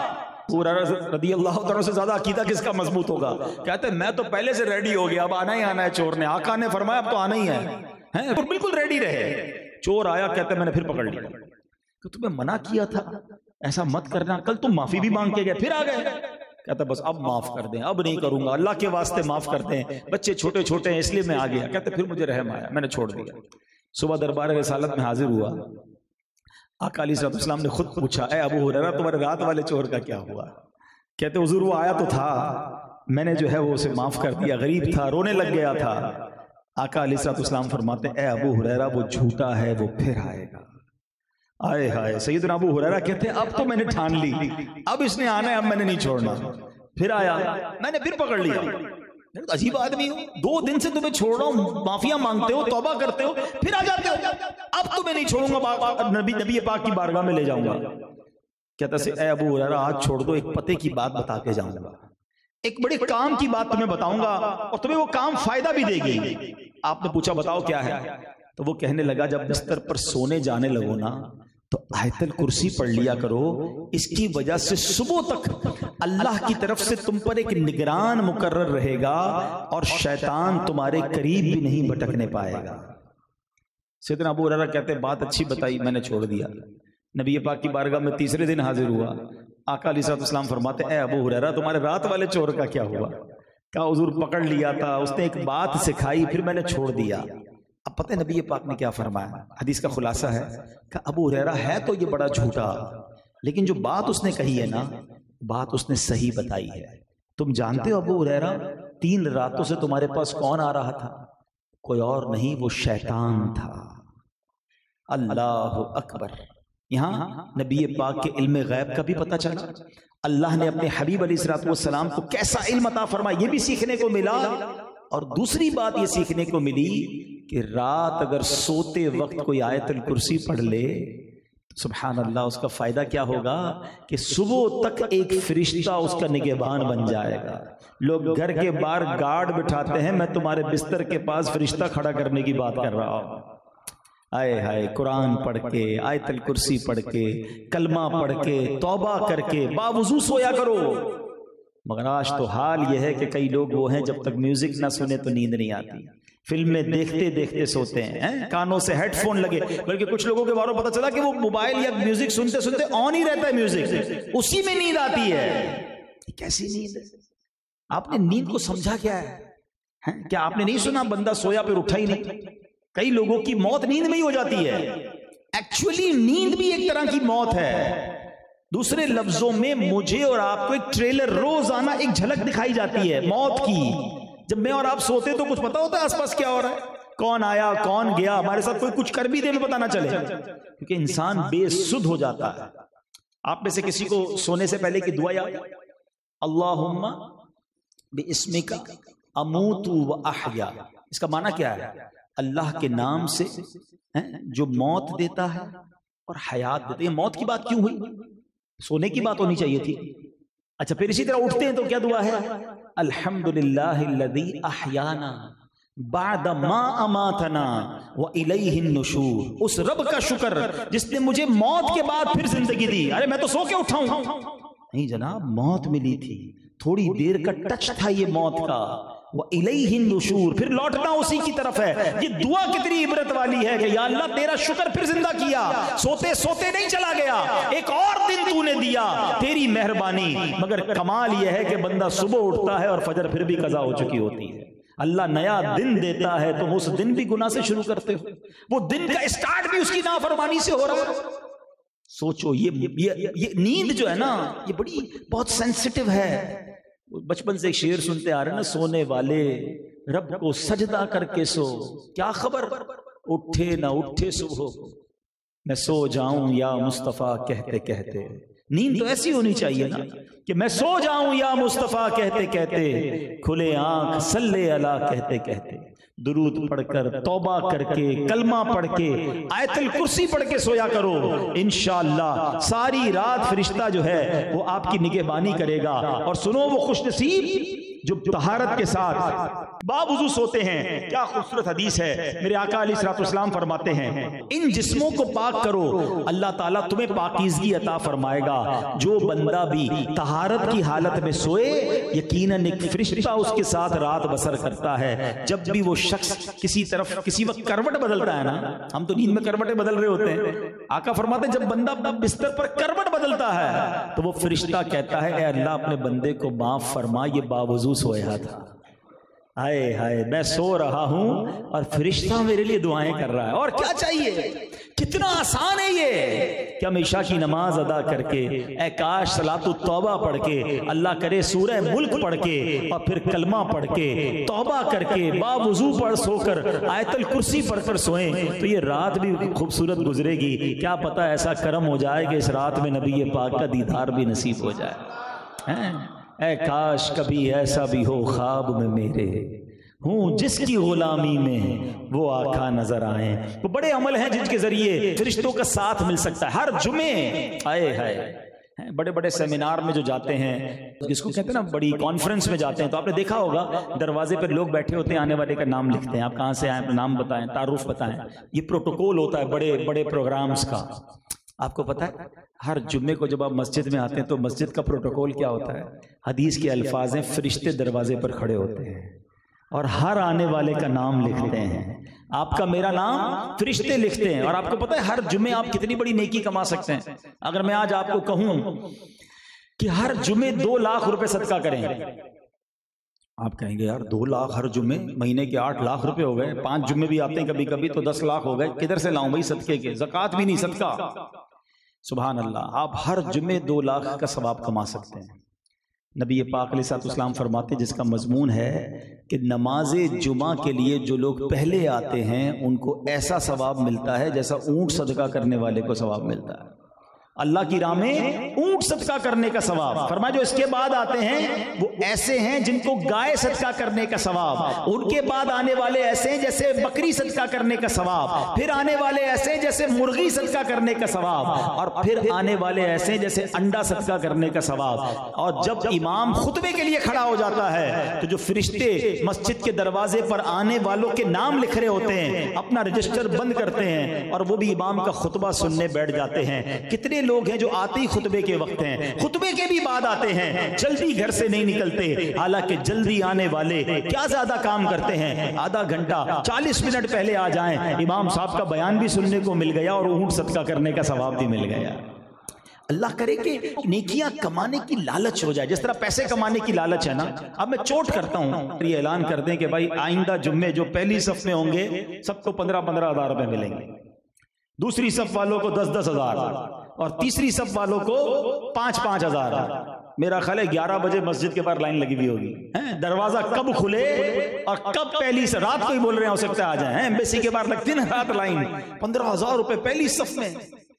رضی اللہ تعالیٰ سے زیادہ عقیدہ کس کا مضبوط ہوگا؟ کہتے ہیں میں تو پہلے سے ریڈی ہو گیا, اب آنا ہی آنا ہے چور نے. آقا نے فرمایا اب تو آنا ہی ہے, بالکل ریڈی رہے. چور آیا, کہتے ہیں میں نے پھر پکڑ لیا. کہ تمہیں منع کیا تھا ایسا مت کرنا, کل تم معافی بھی مانگ کے گئے, پھر آ گئے. کہتا بس اب معاف کر دیں, اب نہیں کروں گا, اللہ کے واسطے معاف کر دیں, بچے چھوٹے چھوٹے ہیں اس لیے میں آ گیا. کہتے پھر مجھے رحم آیا, میں نے چھوڑ دیا. صبح دربار رسالت میں حاضر ہوا. آقا علیہ الصلوۃ والسلام نے خود پوچھا اے ابو ہریرہ تمہارے رات والے چور کا کیا ہوا؟ کہتے حضور وہ آیا تو تھا, میں نے جو ہے وہ اسے معاف کر دیا, غریب تھا, رونے لگ گیا تھا. آقا علیہ الصلوۃ والسلام فرماتے اے ابو ہریرہ وہ جھوٹا ہے, وہ پھر آئے گا. آئے ہائے, سیدنا ابو ہریرہ کہتے ہیں اب تو میں نے ٹھان لی, اب اس نے آنا ہے, اب میں نے نہیں چھوڑنا. پھر آیا, میں نے پھر پکڑ لیا. عجیب آدمی ہو, دو دن سے تمہیں چھوڑ رہا ہوں, معافیاں مانگتے ہو, توبہ کرتے ہو, پھر آ جاتے ہو, اب تمہیں نہیں چھوڑوں گا, نبی نبی پاک کی بارگاہ میں لے جاؤں گا. کہتا سے اے ابو ہریرہ آج چھوڑ دو, ایک پتے کی بات بتا کے جاؤں گا, ایک بڑے کام کی بات تمہیں بتاؤں گا, اور تمہیں وہ کام فائدہ بھی دے گی. آپ نے پوچھا بتاؤ کیا ہے؟ تو وہ کہنے لگا جب بستر پر سونے جانے لگو نا تو آیت الکرسی پڑھ لیا کرو, اس کی وجہ سے صبح تک اللہ کی طرف سے تم پر ایک نگران مقرر رہے گا, اور شیطان تمہارے قریب بھی نہیں بھٹکنے پائے گا. سیدنا ابو ہریرہ کہتے ہیں بات اچھی بتائی, میں نے چھوڑ دیا. نبی پاک کی بارگاہ میں تیسرے دن حاضر ہوا. آقا علیہ الصلوۃ والسلام فرماتے اے ابو ہریرہ تمہارے رات والے چور کا کیا ہوا؟ کہا حضور پکڑ لیا تھا, اس نے ایک بات سکھائی, پھر میں نے چھوڑ دیا. اب پتہ ہے نبی پاک نے کیا فرمایا؟ حدیث کا خلاصہ ہے کہ ابو ہریرہ ہے تو یہ بڑا جھوٹا, لیکن جو بات اس نے کہی ہے نا, بات اس نے صحیح بتائی ہے. تم جانتے ہو ابو ہریرہ تین راتوں سے تمہارے پاس کون آ رہا تھا؟ کوئی اور نہیں, وہ شیطان تھا. اللہ اکبر. یہاں نبی پاک کے علم غیب کا بھی پتہ چلا, اللہ نے اپنے حبیب علیہ الصلوۃ والسلام کو کیسا علم عطا فرمایا یہ بھی سیکھنے کو ملا. اور دوسری بات یہ سیکھنے کو ملی کہ رات اگر سوتے وقت کوئی آیت الکرسی پڑھ لے سبحان اللہ، اس کا فائدہ کیا ہوگا کہ صبح تک ایک فرشتہ اس کا نگہبان بن جائے گا. لوگ گھر کے باہر گارڈ بٹھاتے ہیں، میں تمہارے بستر کے پاس فرشتہ کھڑا کرنے کی بات کر رہا ہوں. آئے ہائے، قرآن پڑھ کے، آیت الکرسی پڑھ کے، کلمہ پڑھ کے، توبہ کر کے باوضو سویا کرو. مگر آج تو حال یہ ہے کہ کئی لوگ وہ ہیں جب تک میوزک نہ سنے تو نیند نہیں آتی، فلمیں دیکھتے دیکھتے سوتے ہیں، کانوں سے ہیڈ فون لگے. بلکہ کچھ لوگوں کے بارے میں پتا چلا کہ وہ موبائل یا میوزک سنتے سنتے آن ہی رہتا ہے میوزک، اسی میں نیند آتی ہے. کیسی نیند ہے؟ آپ نے نیند کو سمجھا کیا ہے؟ کیا آپ نے نہیں سنا بندہ سویا پھر اٹھا ہی نہیں؟ کئی لوگوں کی موت نیند میں ہی ہو جاتی ہے. ایکچولی نیند بھی ایک طرح کی موت ہے. دوسرے لفظوں میں مجھے اور آپ کو ایک ٹریلر روزانہ ایک جھلک دکھائی جاتی ہے موت کی. جب میں اور آپ سوتے تو کچھ پتا ہوتا ہے آس پاس کیا ہو رہا ہے، کون آیا کون گیا، ہمارے ساتھ کوئی کچھ کر بھی دے میں پتا نہ چلے، کیونکہ انسان بے سدھ ہو جاتا ہے. آپ میں سے کسی کو سونے سے پہلے کی دعا یاد؟ اللہم باسمک اموت و احیا. اس کا معنی کیا ہے؟ اللہ کے نام سے جو موت دیتا ہے اور حیات دیتا ہے. یہ موت کی بات کیوں ہوئی؟ سونے کی بات ہونی چاہیے تھی. اچھا، پھر اسی طرح اٹھتے ہیں تو کیا دعا ہے؟ الحمدللہ الذی احیانا بعد ما اماتنا والیہ النشور. اس رب کا شکر جس نے مجھے موت کے بعد پھر زندگی دی. ارے میں تو سو کے اٹھا ہوں. نہیں جناب، موت ملی تھی، تھوڑی دیر کا ٹچ تھا یہ موت کا. وَإِلَيْهِ النُّشُورُ، پھر لوٹنا اسی کی طرف ہے. یہ دعا کتنی عبرت والی ہے کہ یا اللہ تیرا شکر پھر زندہ کیا، سوتے سوتے نہیں چلا گیا، ایک اور دن تو نے دیا، تیری مہربانی. مگر کمال یہ ہے کہ بندہ صبح اٹھتا ہے اور فجر پھر بھی قضا ہو چکی ہوتی ہے. اللہ نیا دن دیتا ہے تم اس دن بھی گناہ سے شروع کرتے ہو. وہ دن کا اسٹارٹ بھی اس کی نافرمانی سے ہو رہا ہے. سوچو، یہ یہ نیند جو ہے نا، یہ بڑی بہت سینسٹیو ہے. بچپن سے ایک شعر سنتے آ رہے ہیں نا، سونے والے رب کو سجدہ کر کے سو، کیا خبر اٹھے نہ اٹھے صبح کو، میں سو جاؤں یا مصطفیٰ کہتے کہتے. نیند تو ایسی ہونی چاہیے نا کہ میں سو جاؤں یا مصطفیٰ کہتے کہتے، کھلے آنکھ صلی اللہ کہتے کہتے، درود پڑھ کر، توبہ کر کے، کلمہ پڑھ کے، آیت الکرسی پڑھ کے سویا کرو. انشاءاللہ ساری رات فرشتہ جو ہے وہ آپ کی نگہبانی کرے گا. اور سنو، وہ خوش نصیب جو طہارت کے ساتھ باوضو سوتے ہیں. کیا خوبصورت حدیث ہے. میرے آقا علیہ الصلوۃ والسلام فرماتے ہیں، ان جسموں کو پاک کرو، اللہ تعالیٰ تمہیں پاکیزگی عطا فرمائے گا. جو بندہ بھی طہارت کی حالت میں سوئے، یقیناً ایک فرشتہ اس کے ساتھ رات بسر کرتا ہے. جب بھی وہ شخص کسی طرف کسی وقت کروٹ بدلتا ہے نا، ہم تو نیند میں کروٹیں بدل رہے ہوتے ہیں، آقا فرماتے ہیں جب بندہ بستر پر کروٹ بدلتا ہے تو وہ فرشتہ کہتا ہے اے اللہ اپنے بندے کو معاف فرما، یہ باوضو سویا تھا. ہائے ہائے، میں سو رہا ہوں اور فرشتہ میرے لیے دعائیں کر رہا ہے. اور کیا چاہیے؟ کتنا آسان ہے یہ کہ ہم عشاء کی نماز ادا کر کے، اے کاش صلاۃ التوبہ پڑھ کے، اللہ کرے سورہ ملک پڑھ کے، اور پھر کلمہ پڑھ کے، توبہ کر کے، باوضو پڑھ سو کر، آیت الکرسی پڑھ کر سوئیں تو یہ رات بھی خوبصورت گزرے گی. کیا پتہ ایسا کرم ہو جائے کہ اس رات میں نبی پاک کا دیدار بھی نصیب ہو جائے. اے کاش کبھی ایسا بھی ہو خواب میں میرے، ہوں جس کی غلامی میں وہ آقا نظر آئیں. وہ بڑے عمل ہیں جن کے ذریعے فرشتوں کا ساتھ مل سکتا ہے. ہر جمعے آئے ہے بڑے بڑے سیمینار میں جو جاتے ہیں، جس کو کہتے ہیں نا بڑی کانفرنس میں جاتے ہیں، تو آپ نے دیکھا ہوگا دروازے پر لوگ بیٹھے ہوتے ہیں، آنے والے کا نام لکھتے ہیں، آپ کہاں سے آئے، اپنا نام بتائیں، تعارف بتائیں. یہ پروٹوکول ہوتا ہے بڑے بڑے پروگرامز کا. آپ کو پتا ہے ہر جمعے کو جب آپ مسجد میں آتے ہیں تو مسجد کا پروٹوکول کیا ہوتا ہے؟ حدیث کے الفاظ ہیں، فرشتے دروازے پر کھڑے ہوتے ہیں اور ہر آنے والے کا نام لکھتے ہیں. آپ کا میرا نام فرشتے لکھتے ہیں. اور آپ کو پتا ہے ہر جمعے آپ کتنی بڑی نیکی کما سکتے ہیں. اگر میں آج آپ کو کہوں کہ ہر جمعے دو لاکھ روپے صدقہ کریں، آپ کہیں گے یار دو لاکھ ہر جمعے، مہینے کے آٹھ لاکھ روپے ہو گئے، پانچ جمعے بھی آتے ہیں کبھی کبھی تو دس لاکھ ہو گئے، کدھر سے لاؤں بھائی صدقے کے؟ زکوٰۃ بھی نہیں، صدقہ. سبحان اللہ، آپ ہر جمعے دو لاکھ کا ثواب کما سکتے ہیں. نبی پاک علیہ الصلوۃ والسلام فرماتے جس کا مضمون ہے کہ نماز جمعہ کے لیے جو لوگ پہلے آتے ہیں ان کو ایسا ثواب ملتا ہے جیسا اونٹ صدقہ کرنے والے کو ثواب ملتا ہے. اللہ کی راہ میں اونٹ صدقہ کرنے کا ثواب. فرمایا جو اس کے بعد آتے ہیں وہ ایسے ہیں جن کو گائے صدقہ کرنے کا ثواب, ان کے بعد آنے والے ایسے ہیں جیسے بکری صدقہ کرنے کا ثواب, پھر آنے والے ایسے جیسے مرغی صدقہ کرنے کا ثواب, اور پھر آنے والے ایسے جیسے انڈا صدقہ کرنے کا ثواب. اور جب امام خطبے کے لیے کھڑا ہو جاتا ہے تو جو فرشتے مسجد کے دروازے پر آنے والوں کے نام لکھ رہے ہوتے ہیں اپنا رجسٹر بند کرتے ہیں اور وہ بھی امام کا خطبہ سننے بیٹھ جاتے ہیں. کتنے لوگ ہیں جو آتے ہی خطبے کے وقت ہیں, خطبے کے بھی بعد آتے ہیں, جلدی گھر سے نہیں نکلتے, حالانکہ جلدی آنے والے کیا زیادہ کام کرتے ہیں, آدھا گھنٹہ چالیس منٹ پہلے آ جائیں, امام صاحب کا بیان بھی سننے کو مل گیا اور اونٹ صدقہ کرنے کا ثواب بھی مل گیا. اللہ کرے کہ نیکیاں کمانے کی لالچ ہو جائے, جس طرح پیسے کمانے کی لالچ ہے نا. اب میں چوٹ کرتا ہوں, یہ اعلان کر دیں کہ بھائی آئندہ جمعے جو پہلی صف میں ہوں گے سب کو پندرہ پندرہ ہزار روپے ملیں گے, دوسری صف والوں کو دس دس ہزار, اور تیسری صف والوں کو پانچ پانچ ہزار. میرا خیال ہے گیارہ بجے مسجد کے باہر لائن لگی ہوئی ہوگی, دروازہ کب کھلے اور کب پہلی سے رات کو ہی بول رہے ہیں ہو سکتا ہے آ جائیں, ایمبیسی کے باہر لگتی نا رات لائن, پندرہ ہزار روپے پہلی صف میں.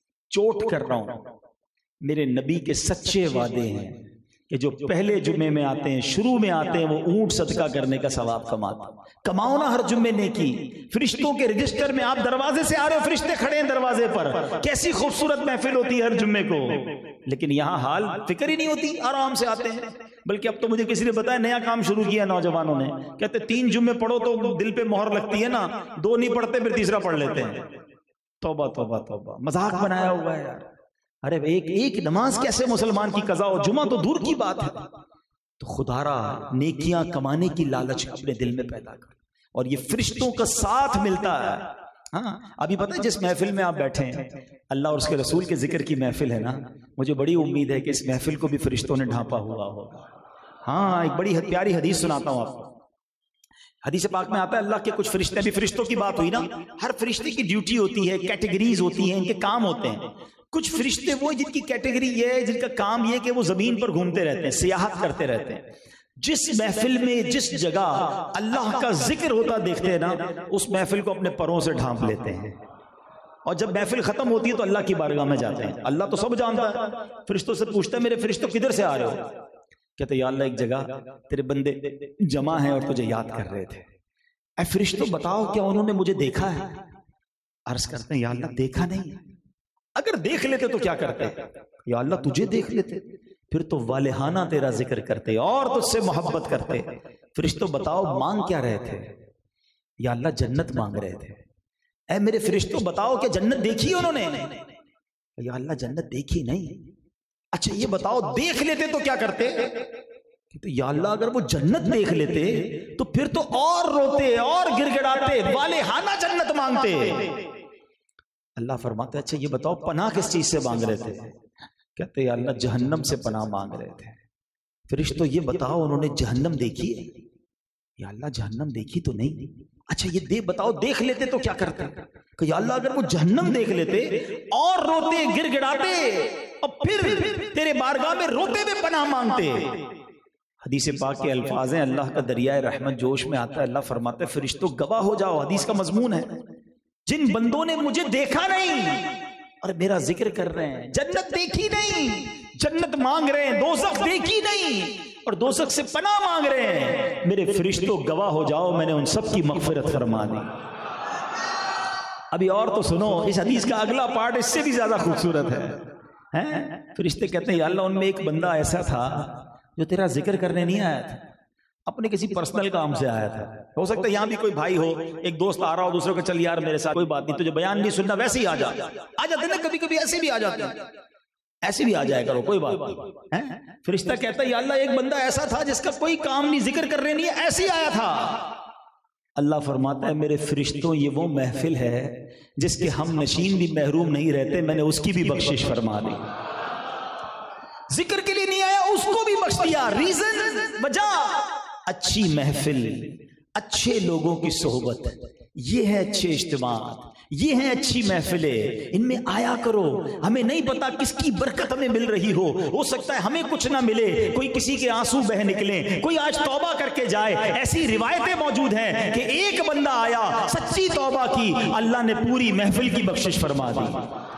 چوٹ کر رہا ہوں, میرے نبی کے سچے وعدے ہیں کہ جو پہلے جمعے میں آتے ہیں, شروع میں آتے ہیں, وہ اونٹ صدقہ کرنے کا ثواب کماتے. کماؤ نا ہر جمعے نیکی. فرشتوں کے رجسٹر میں آپ دروازے سے آ رہے ہو, فرشتے کھڑے ہیں دروازے پر, کیسی خوبصورت محفل ہوتی ہے ہر جمعے کو. لیکن یہاں حال فکر ہی نہیں ہوتی, آرام سے آتے ہیں. بلکہ اب تو مجھے کسی نے بتایا نیا کام شروع کیا نوجوانوں نے, کہتے تین جمعے پڑھو تو دل پہ مہر لگتی ہے نا, دو نہیں پڑھتے پھر تیسرا پڑھ لیتے ہیں. توبہ توبہ توبہ, مذاق بنایا ہوا ہے یار. ارے ایک ایک نماز کیسے مسلمان کی قضا ہو, جمعہ تو دور کی بات ہے. تو خدا را نیکیاں کمانے کی لالچ اپنے دل میں پیدا کر, اور یہ فرشتوں کا ساتھ ملتا ہے. ہاں ابھی پتہ ہے جس محفل میں آپ بیٹھے ہیں اللہ اور اس کے رسول کے ذکر کی محفل ہے نا, مجھے بڑی امید ہے کہ اس محفل کو بھی فرشتوں نے ڈھانپا ہوا ہوگا. ہاں ایک بڑی پیاری حدیث سناتا ہوں آپ کو. حدیث پاک میں آتا ہے اللہ کے کچھ فرشتے, بھی فرشتوں کی بات ہوئی نا, ہر فرشتے کی ڈیوٹی ہوتی ہے, کیٹیگریز ہوتی ہیں, ان کے کام ہوتے ہیں. کچھ فرشتے وہ جن کی کیٹیگری یہ ہے, جن کا کام یہ کہ وہ زمین پر گھومتے رہتے ہیں, سیاحت کرتے رہتے ہیں. جس محفل میں جس جگہ اللہ کا ذکر ہوتا دیکھتے ہیں نا, اس محفل کو اپنے پروں سے ڈھانپ لیتے ہیں. اور جب محفل ختم ہوتی ہے تو اللہ کی بارگاہ میں جاتے ہیں. اللہ تو سب جانتا ہے, فرشتوں سے پوچھتا ہے میرے فرشتوں کدھر سے آ رہے ہو؟ کہتے یا اللہ ایک جگہ تیرے بندے جمع ہیں اور تجھے یاد کر رہے تھے. اے فرشتوں بتاؤ کیا انہوں نے مجھے دیکھا ہے؟ عرض کرتے ہیں یا اللہ دیکھا نہیں. اگر دیکھ لیتے تو کیا کرتے؟ یا اللہ تجھے دیکھ لیتے پھر تو والہانہ تیرا ذکر کرتے اور تجھ سے محبت کرتے. فرشتوں بتاؤ مانگ کیا رہے تھے؟ یا اللہ جنت مانگ رہے تھے. اے میرے فرشتوں بتاؤ کہ جنت دیکھی انہوں نے؟ یا اللہ جنت دیکھی نہیں. اچھا یہ بتاؤ دیکھ لیتے تو کیا کرتے؟ تو یا اللہ اگر وہ جنت دیکھ لیتے تو پھر تو اور روتے اور گر گڑاتے, والہانہ جنت مانگتے. اللہ فرماتا ہے اچھا یہ بتاؤ پناہ کس چیز سے مانگ رہے تھے؟ کہتے یا اللہ جہنم سے پناہ مانگ رہے تھے. فرشتوں یہ بتاؤ انہوں نے جہنم دیکھی ہے؟ یا اللہ جہنم دیکھی تو نہیں. اچھا یہ دے بتاؤ دیکھ لیتے تو کیا کرتے؟ کہ یا اللہ اگر وہ جہنم دیکھ لیتے اور روتے گر گڑاتے اور پھر تیرے بارگاہ میں روتے ہوئے پناہ مانگتے. حدیث پاک کے الفاظ ہیں, اللہ کا دریائے رحمت جوش میں آتا ہے. اللہ فرماتا ہے فرشتوں گواہ ہو جاؤ, حدیث کا مضمون ہے, جن بندوں نے مجھے دیکھا نہیں اور میرا ذکر کر رہے ہیں, جنت دیکھی نہیں, جنت مانگ رہے ہیں, دوزخ دیکھی نہیں اور دوزخ سے پناہ مانگ رہے ہیں, میرے فرشتوں گواہ ہو جاؤ میں نے ان سب کی مغفرت فرما دی. ابھی اور تو سنو, اس حدیث کا اگلا پارٹ اس سے بھی زیادہ خوبصورت ہے. فرشتے کہتے ہیں یا اللہ ان میں ایک بندہ ایسا تھا جو تیرا ذکر کرنے نہیں آیا تھا, اپنے کسی پرسنل کام سے آیا تھا. ہو سکتا ہے یہاں بھی کوئی بھائی ہو, ایک دوست آ رہا ہو دوسرے کو چل یار میرے ساتھ کوئی بات نہیں, تجھے بیان نہیں سننا, ویسے ہی آ جا آ جاتے نا, کبھی کبھی ایسے بھی آ جاتے ہیں, ایسے بھی آ جائے کرو کوئی بات نہیں. فرشتہ کہتا ہے یا اللہ ایک بندہ ایسا تھا جس کا کوئی کام نہیں, ذکر کر رہے نہیں, ایسے ہی آیا تھا. اللہ فرماتا ہے میرے فرشتوں یہ وہ محفل ہے جس کے ہم نشین بھی محروم نہیں رہتے, میں نے اس کی بھی بخشش فرما دی. ذکر کے لیے نہیں آیا اس کو بھی بخش دیا. ریزن وجہ اچھی محفل, اچھے لوگوں کی صحبت, یہ ہے اچھے اجتماعات, یہ ہیں اچھی محفلیں, ان میں آیا کرو. ہمیں نہیں پتا کس کی برکت ہمیں مل رہی ہو, ہو سکتا ہے ہمیں کچھ نہ ملے, کوئی کسی کے آنسو بہ نکلیں, کوئی آج توبہ کر کے جائے. ایسی روایتیں موجود ہیں کہ ایک بندہ آیا سچی توبہ کی, اللہ نے پوری محفل کی بخشش فرما دی.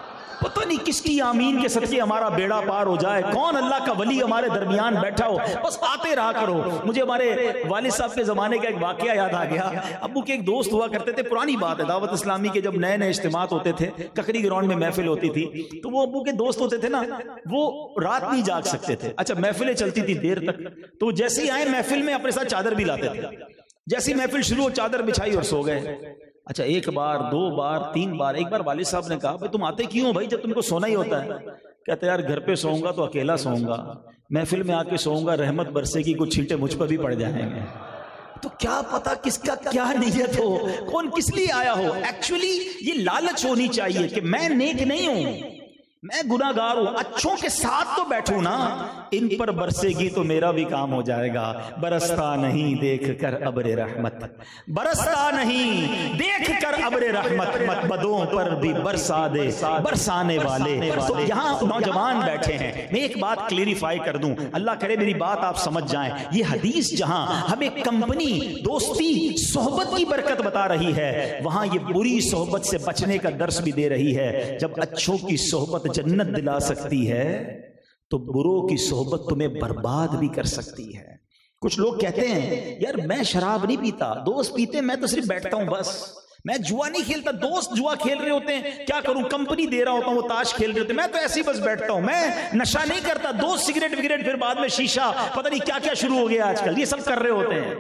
پتہ نہیں کس کی آمین کے صدقے ہمارا بیڑا پار ہو جائے، کون اللہ کا ولی ہمارے درمیان بیٹھا ہو، بس آتے رہا کرو۔ مجھے ہمارے والد صاحب کے زمانے کا ایک واقعہ یاد آ گیا۔ ابو کے ایک دوست ہوا کرتے تھے، پرانی بات ہے، دعوت اسلامی کے جب نئے نئے اجتماعات ہوتے تھے، ککری گراؤنڈ میں محفل ہوتی تھی، تو وہ ابو کے دوست ہوتے تھے نا، وہ رات نہیں جاگ سکتے تھے۔ اچھا محفلیں چلتی تھی دیر تک، تو جیسے ہی آئے محفل میں اپنے ساتھ چادر بھی لاتے تھے، جیسی محفل شروع ہو چادر بچھائی اور سو گئے۔ اچھا ایک بار، دو بار، تین بار، ایک بار والد صاحب نے کہا بھائی تم آتے کیوں بھائی جب تم کو سونا ہی ہوتا ہے؟ کہتے یار گھر پہ سوؤں گا تو اکیلا سوؤں گا، محفل میں آ کے سوؤں گا رحمت برسے کی کچھ چھینٹے مجھ پر بھی پڑ جائیں گے۔ تو کیا پتا کس کا کیا نیت ہو، کون کس لیے آیا ہو۔ ایکچولی یہ لالچ ہونی چاہیے کہ میں نیک نہیں ہوں، میں گناہ گار ہوں، اچھوں کے ساتھ تو بیٹھوں نا، ان پر برسے گی تو میرا بھی کام ہو جائے گا۔ برستا نہیں دیکھ کر ابر رحمت، برستا نہیں دیکھ کر ابر رحمت، مت بدوں پر بھی برسا دے برسانے والے۔ تو یہاں نوجوان بیٹھے ہیں، میں ایک بات کلیریفائی کر دوں، اللہ کرے میری بات آپ سمجھ جائیں۔ یہ حدیث جہاں ہمیں کمپنی، دوستی، صحبت کی برکت بتا رہی ہے، وہاں یہ بری صحبت سے بچنے کا درس بھی دے رہی ہے۔ جب اچھوں کی صحبت جنت دلا سکتی ہے تو بروں کی صحبت تمہیں برباد بھی کر سکتی ہے۔ کچھ لوگ کہتے ہیں یار میں شراب نہیں پیتا، دوست پیتے، میں تو صرف بیٹھتا ہوں بس، میں جوا نہیں کھیلتا، دوست جوا کھیل رہے ہوتے ہیں، کیا کروں، کمپنی دے رہا ہوتا ہوں، وہ تاش کھیل رہے ہوتے ہیں، میں تو ایسے ہی بس بیٹھتا ہوں، میں نشہ نہیں کرتا، دوست سگریٹ وگریٹ، پھر بعد میں شیشہ، پتہ نہیں کیا کیا شروع ہو گیا آج کل، یہ سب کر رہے ہوتے ہیں۔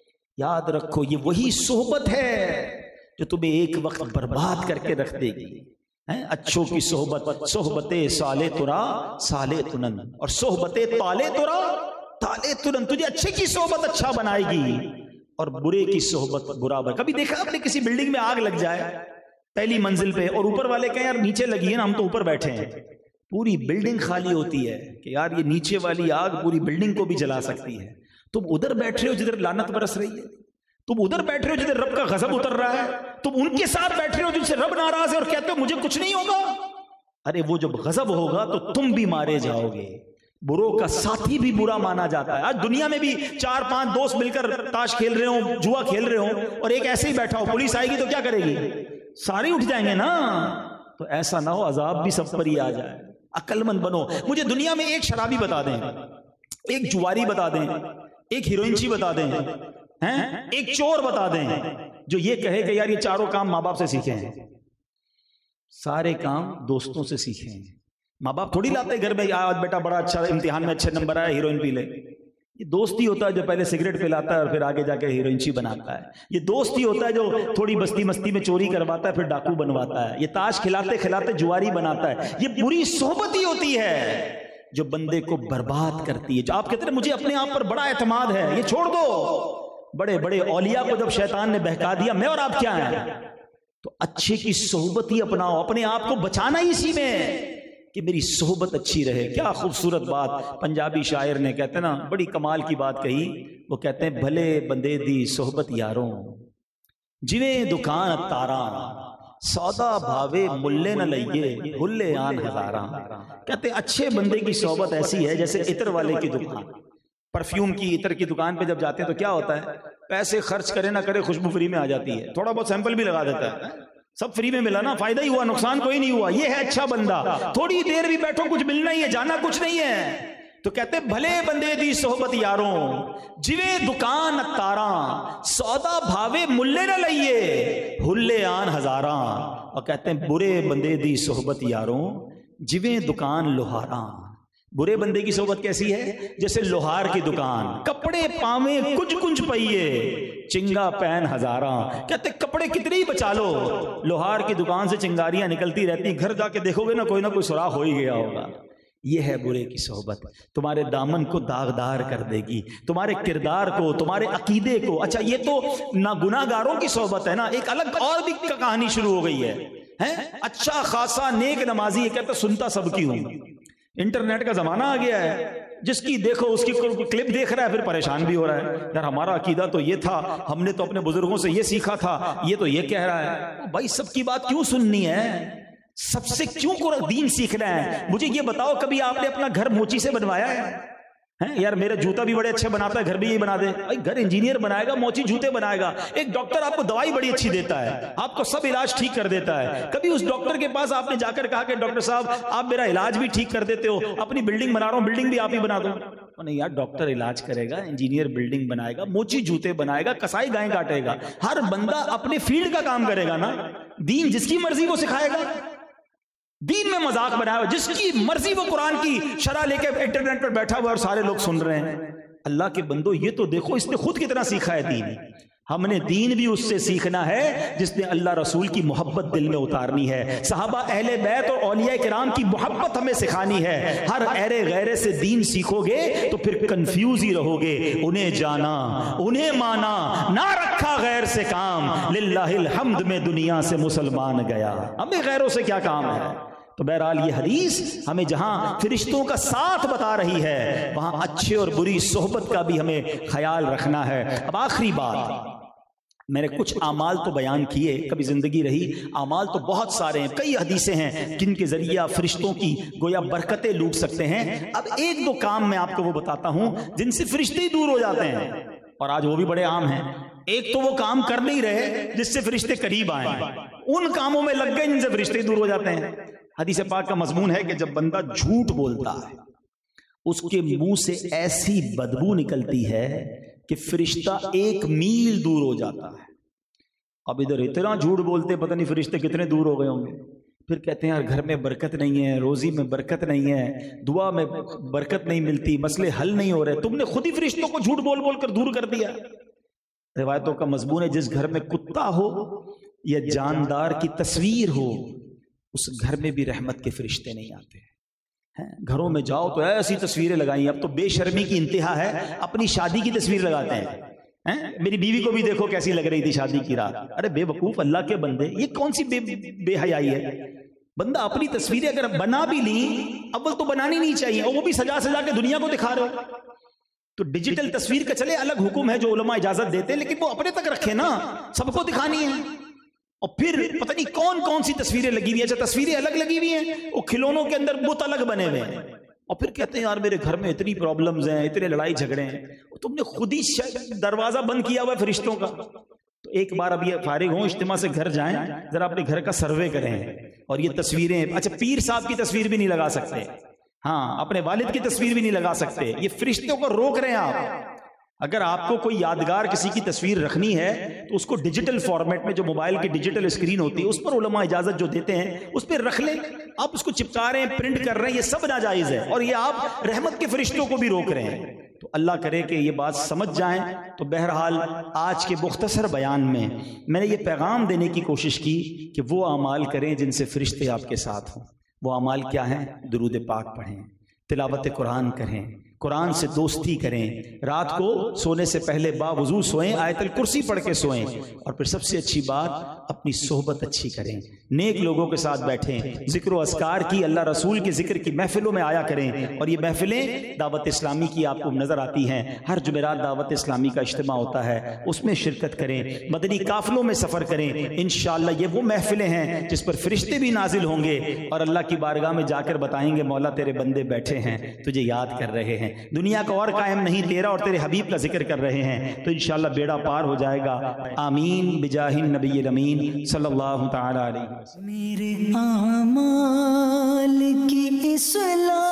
یاد رکھو یہ وہی صحبت ہے جو تمہیں ایک وقت برباد کر کے رکھ دے گی۔ اچھوں کی صحبت، صحبت سالے ترا سالے تنن، اور صحبت تالے ترا تالے تنن، تجھے اچھے کی صحبت اچھا بنائے گی اور برے کی صحبت برا بن۔ کبھی دیکھا آپ نے کسی بلڈنگ میں آگ لگ جائے پہلی منزل پہ اور اوپر والے کہیں یار نیچے لگی ہے نا، ہم تو اوپر بیٹھے ہیں، پوری بلڈنگ خالی ہوتی ہے کہ یار یہ نیچے والی آگ پوری بلڈنگ کو بھی جلا سکتی ہے، تم ادھر بیٹھ رہے ہو جدھر لعنت برس رہی ہے، تم ادھر بیٹھ رہے ہو جدھر رب کا غضب اتر رہا ہے، تم ان کے ساتھ بیٹھ رہے ہو جن سے رب ناراض ہے اور کہتے ہو مجھے کچھ نہیں ہوگا۔ ارے وہ جب غضب ہوگا تو تم بھی مارے جاؤ گے۔ بروں کا ساتھی بھی برا مانا جاتا ہے۔ آج دنیا میں بھی چار پانچ دوست مل کر تاش کھیل رہے ہوں، جوا کھیل رہے ہوں، اور ایک ایسے ہی بیٹھا ہو، پولیس آئے گی تو کیا کرے گی؟ سارے اٹھ جائیں گے نا۔ تو ایسا نہ ہو عذاب بھی سب پر ہی آ جائے۔ عقل مند بنو۔ مجھے دنیا میں ایک شرابی بتا دیں، ایک جواری بتا دیں، ایک ہیروئنچی بتا دیں، ہیں ایک چور بتا دیں جو یہ کہے کہ یار یہ چاروں کام ماں باپ سے سیکھے ہیں، سارے کام دوستوں سے سیکھے ہیں۔ ماں باپ تھوڑی لاتے گھر میں آج بیٹا بڑا اچھا امتحان میں اچھے نمبر آیا ہیروئن پی لے، یہ دوست ہی ہوتا ہے جو پہلے سگریٹ پلاتا ہے اور پھر آگے جا کے ہیروئنچی بناتا ہے۔ یہ دوست ہی ہوتا ہے جو تھوڑی بستی مستی میں چوری کرواتا ہے پھر ڈاکو بنواتا ہے۔ یہ تاش کھلاتے کھلاتے جواری بناتا ہے۔ یہ بری صحبت ہی ہوتی ہے جو بندے کو برباد کرتی ہے۔ جو آپ کہتے ہیں مجھے اپنے آپ پر بڑا اعتماد ہے، یہ چھوڑ دو۔ بڑے بڑے اولیاء کو جب شیطان نے بہکا دیا میں اور آپ کیا ہیں، تو اچھے کی صحبت ہی اپناؤ، اپنے آپ کو بچانا ہی اسی میں کہ میری صحبت اچھی رہے۔ کیا خوبصورت بات پنجابی شاعر نے کہتے ہیں نا، بڑی کمال کی بات کہی، وہ کہتے ہیں بھلے بندے دی صحبت یاروں جویں دکان تاراں، سودا بھاوے ملے نہ لئیے ہلے آن ہزاراں۔ کہتے ہیں اچھے بندے کی صحبت ایسی ہے جیسے عطر والے کی دکان، پرفیوم کی عطر کی دکان پہ جب جاتے ہیں تو کیا ہوتا ہے، پیسے خرچ کرے نہ کرے خوشبو فری میں آ جاتی ہے، تھوڑا بہت سیمپل بھی لگا دیتا ہے، سب فری میں ملا نا، فائدہ ہی ہوا، نقصان کوئی نہیں ہوا۔ یہ ہے اچھا بندہ، تھوڑی دیر بھی بیٹھو کچھ ملنا ہی ہے، جانا کچھ نہیں ہے۔ تو کہتے بھلے بندے دی صحبت یاروں جویں دکان تاراں، سودا بھاوے ملے نہ لئیے ہلے آن ہزاراں۔ اور کہتے ہیں برے بندے دی صحبت یاروں جویں دکان لوہاراں۔ برے بندے کی صحبت کیسی ہے، جیسے لوہار کی دکان، کپڑے پاویں کچھ کچھ پئیے چنگا پین ہزاراں۔ کہتے کپڑے کتنے ہی بچا لو، لوہار کی دکان سے چنگاریاں نکلتی رہتی، گھر جا کے دیکھو گے نا کوئی نہ کوئی سوراخ ہو ہی گیا ہوگا۔ یہ ہے برے کی صحبت، تمہارے دامن کو داغدار کر دے گی، تمہارے کردار کو، تمہارے عقیدے کو۔ اچھا یہ تو نا گناہ گاروں کی صحبت ہے نا، ایک الگ اور بھی کہانی شروع ہو گئی ہے۔ اچھا خاصا نیک نمازی، یہ کہتا سنتا سب کی ہوں، انٹرنیٹ کا زمانہ آ گیا ہے، جس کی دیکھو اس کی کلپ دیکھ رہا ہے پھر پریشان بھی ہو رہا ہے، یار ہمارا عقیدہ تو یہ تھا، ہم نے تو اپنے بزرگوں سے یہ سیکھا تھا، یہ تو یہ کہہ رہا ہے۔ بھائی سب کی بات کیوں سننی ہے، سب سے کیوں کو دین سیکھنا ہے؟ مجھے یہ بتاؤ کبھی آپ نے اپنا گھر موچی سے بنوایا ہے؟ ہیں یار میرا جوتا بھی بڑے اچھے بناتا ہے، گھر بھی یہی بنا دے. گھر انجینئر بنائے گا، موچی جوتے بنائے گا. ایک ڈاکٹر آپ کو دوائی بڑی اچھی دیتا ہے، آپ کو سب علاج ٹھیک کر دیتا ہے. کبھی اس ڈاکٹر کے پاس آپ نے جا کر کہا کہ ڈاکٹر صاحب آپ میرا علاج بھی ٹھیک کر دیتے ہو، اپنی بلڈنگ بنا رہا ہوں بلڈنگ بھی آپ ہی بنا دو؟ نہیں یار، ڈاکٹر علاج کرے گا، انجینئر بلڈنگ بنائے گا، موچی جوتے بنائے گا، کسائی گائیں کاٹے گا. ہر بندہ اپنے فیلڈ کا کام کرے گا نا. دین جس کی مرضی وہ سکھائے گا. دین میں مذاق بنایا ہوا، جس کی مرضی وہ قرآن کی شرح لے کے انٹرنیٹ پر بیٹھا ہوا اور سارے لوگ سن رہے ہیں. اللہ کے بندو یہ تو دیکھو اس نے خود کتنا سیکھا ہے دین. ہم نے دین بھی اس سے سیکھنا ہے جس نے اللہ رسول کی محبت دل میں اتارنی ہے. صحابہ اہل بیت اور اولیاء کرام کی محبت ہمیں سکھانی ہے. ہر ایرے غیرے سے دین سیکھو گے تو پھر کنفیوز ہی رہو گے. انہیں جانا، انہیں مانا، نہ رکھا غیر سے کام، للہ الحمد میں دنیا سے مسلمان گیا. ہمیں غیروں سے کیا کام ہے؟ تو بہرحال یہ حدیث ہمیں جہاں فرشتوں کا ساتھ بتا رہی ہے وہاں اچھے اور بری صحبت کا بھی ہمیں خیال رکھنا ہے. اب آخری بات، میں نے کچھ اعمال تو بیان کیے، کبھی زندگی رہی اعمال تو بہت سارے ہیں، کئی حدیثیں ہیں جن کے ذریعے فرشتوں کی گویا برکتیں لوٹ سکتے ہیں. اب ایک دو کام میں آپ کو وہ بتاتا ہوں جن سے فرشتے ہی دور ہو جاتے ہیں، اور آج وہ بھی بڑے عام ہیں. ایک تو وہ کام کر نہیں رہے جس سے فرشتے قریب آئیں، ان کاموں میں لگ گئے جن سے فرشتے دور ہو جاتے ہیں. حدیث پاک کا مضمون ہے کہ جب بندہ جھوٹ بولتا ہے اس کے منہ سے ایسی بدبو نکلتی ہے کہ فرشتہ ایک میل دور ہو جاتا ہے. اب ادھر اتنا جھوٹ بولتے پتہ نہیں فرشتے کتنے دور ہو گئے ہوں گے. پھر کہتے ہیں یار گھر میں برکت نہیں ہے، روزی میں برکت نہیں ہے، دعا میں برکت نہیں ملتی، مسئلے حل نہیں ہو رہے. تم نے خود ہی فرشتوں کو جھوٹ بول بول کر دور کر دیا. روایتوں کا مضمون ہے جس گھر میں کتا ہو یا جاندار کی تصویر ہو اس گھر میں بھی رحمت کے فرشتے نہیں آتے. گھروں میں جاؤ تو ایسی تصویریں لگائیں. اب تو بے شرمی کی انتہا ہے، اپنی شادی کی تصویر لگاتے ہیں. میری بیوی کو بھی دیکھو کیسی لگ رہی تھی شادی کی رات. ارے بے وقوف اللہ کے بندے، یہ کون سی بے بے حیائی ہے؟ بندہ اپنی تصویریں اگر بنا بھی لی، اول تو بنانی نہیں چاہیے، اور وہ بھی سجا سجا کے دنیا کو دکھا رہے ہو. تو ڈیجیٹل تصویر کا چلے الگ حکم ہے جو علماء اجازت دیتے ہیں، لیکن وہ اپنے تک رکھے نا، سب کو دکھانی ہے. اور پھر پتہ نہیں کون کون سی تصویریں لگی ہوئی ہیں. اچھا تصویریں الگ لگی ہوئی ہیں، وہ کھلونوں کے اندر بت الگ بنے ہوئے ہیں، اور پھر کہتے ہیں یار میرے گھر میں اتنی پرابلمز ہیں، اتنے لڑائی جھگڑے ہیں. تم نے خود ہی دروازہ بند کیا ہوا ہے فرشتوں کا. تو ایک بار اب یہ فارغ ہوں اجتماع سے گھر جائیں، ذرا اپنے گھر کا سروے کریں. اور یہ تصویریں، اچھا پیر صاحب کی تصویر بھی نہیں لگا سکتے، ہاں اپنے والد کی تصویر بھی نہیں لگا سکتے. یہ فرشتوں کو روک رہے ہیں آپ. اگر آپ کو کوئی یادگار کسی کی تصویر رکھنی ہے تو اس کو ڈیجیٹل فارمیٹ میں، جو موبائل کی ڈیجیٹل اسکرین ہوتی ہے اس پر علماء اجازت جو دیتے ہیں اس پہ رکھ لیں. آپ اس کو چپکا رہے ہیں، پرنٹ کر رہے ہیں، یہ سب ناجائز ہے. اور یہ آپ رحمت کے فرشتوں کو بھی روک رہے ہیں. تو اللہ کرے کہ یہ بات سمجھ جائیں. تو بہرحال آج کے مختصر بیان میں میں نے یہ پیغام دینے کی کوشش کی کہ وہ اعمال کریں جن سے فرشتے آپ کے ساتھ ہوں. وہ اعمال کیا ہیں؟ درود پاک پڑھیں، تلاوت قرآن کریں، قرآن سے دوستی کریں، رات کو سونے سے پہلے باوضو سوئیں، آیت الکرسی پڑھ کے سوئیں. اور پھر سب سے اچھی بات اپنی صحبت اچھی کریں، نیک لوگوں کے ساتھ بیٹھیں، ذکر و اذکار کی، اللہ رسول کے ذکر کی محفلوں میں آیا کریں. اور یہ محفلیں دعوت اسلامی کی آپ کو نظر آتی ہیں، ہر جمعرات دعوت اسلامی کا اجتماع ہوتا ہے، اس میں شرکت کریں، مدنی قافلوں میں سفر کریں. انشاءاللہ یہ وہ محفلیں ہیں جس پر فرشتے بھی نازل ہوں گے اور اللہ کی بارگاہ میں جا کر بتائیں گے مولا تیرے بندے بیٹھے ہیں، تجھے یاد کر رہے ہیں، دنیا کا اور قائم نہیں تیرا اور تیرے حبیب کا ذکر کر رہے ہیں. تو انشاءاللہ بیڑا پار ہو جائے گا. آمین بجاہ النبی الامین صلی اللہ تعالی علیہ وسلم. میرے اعمال کی اصلاح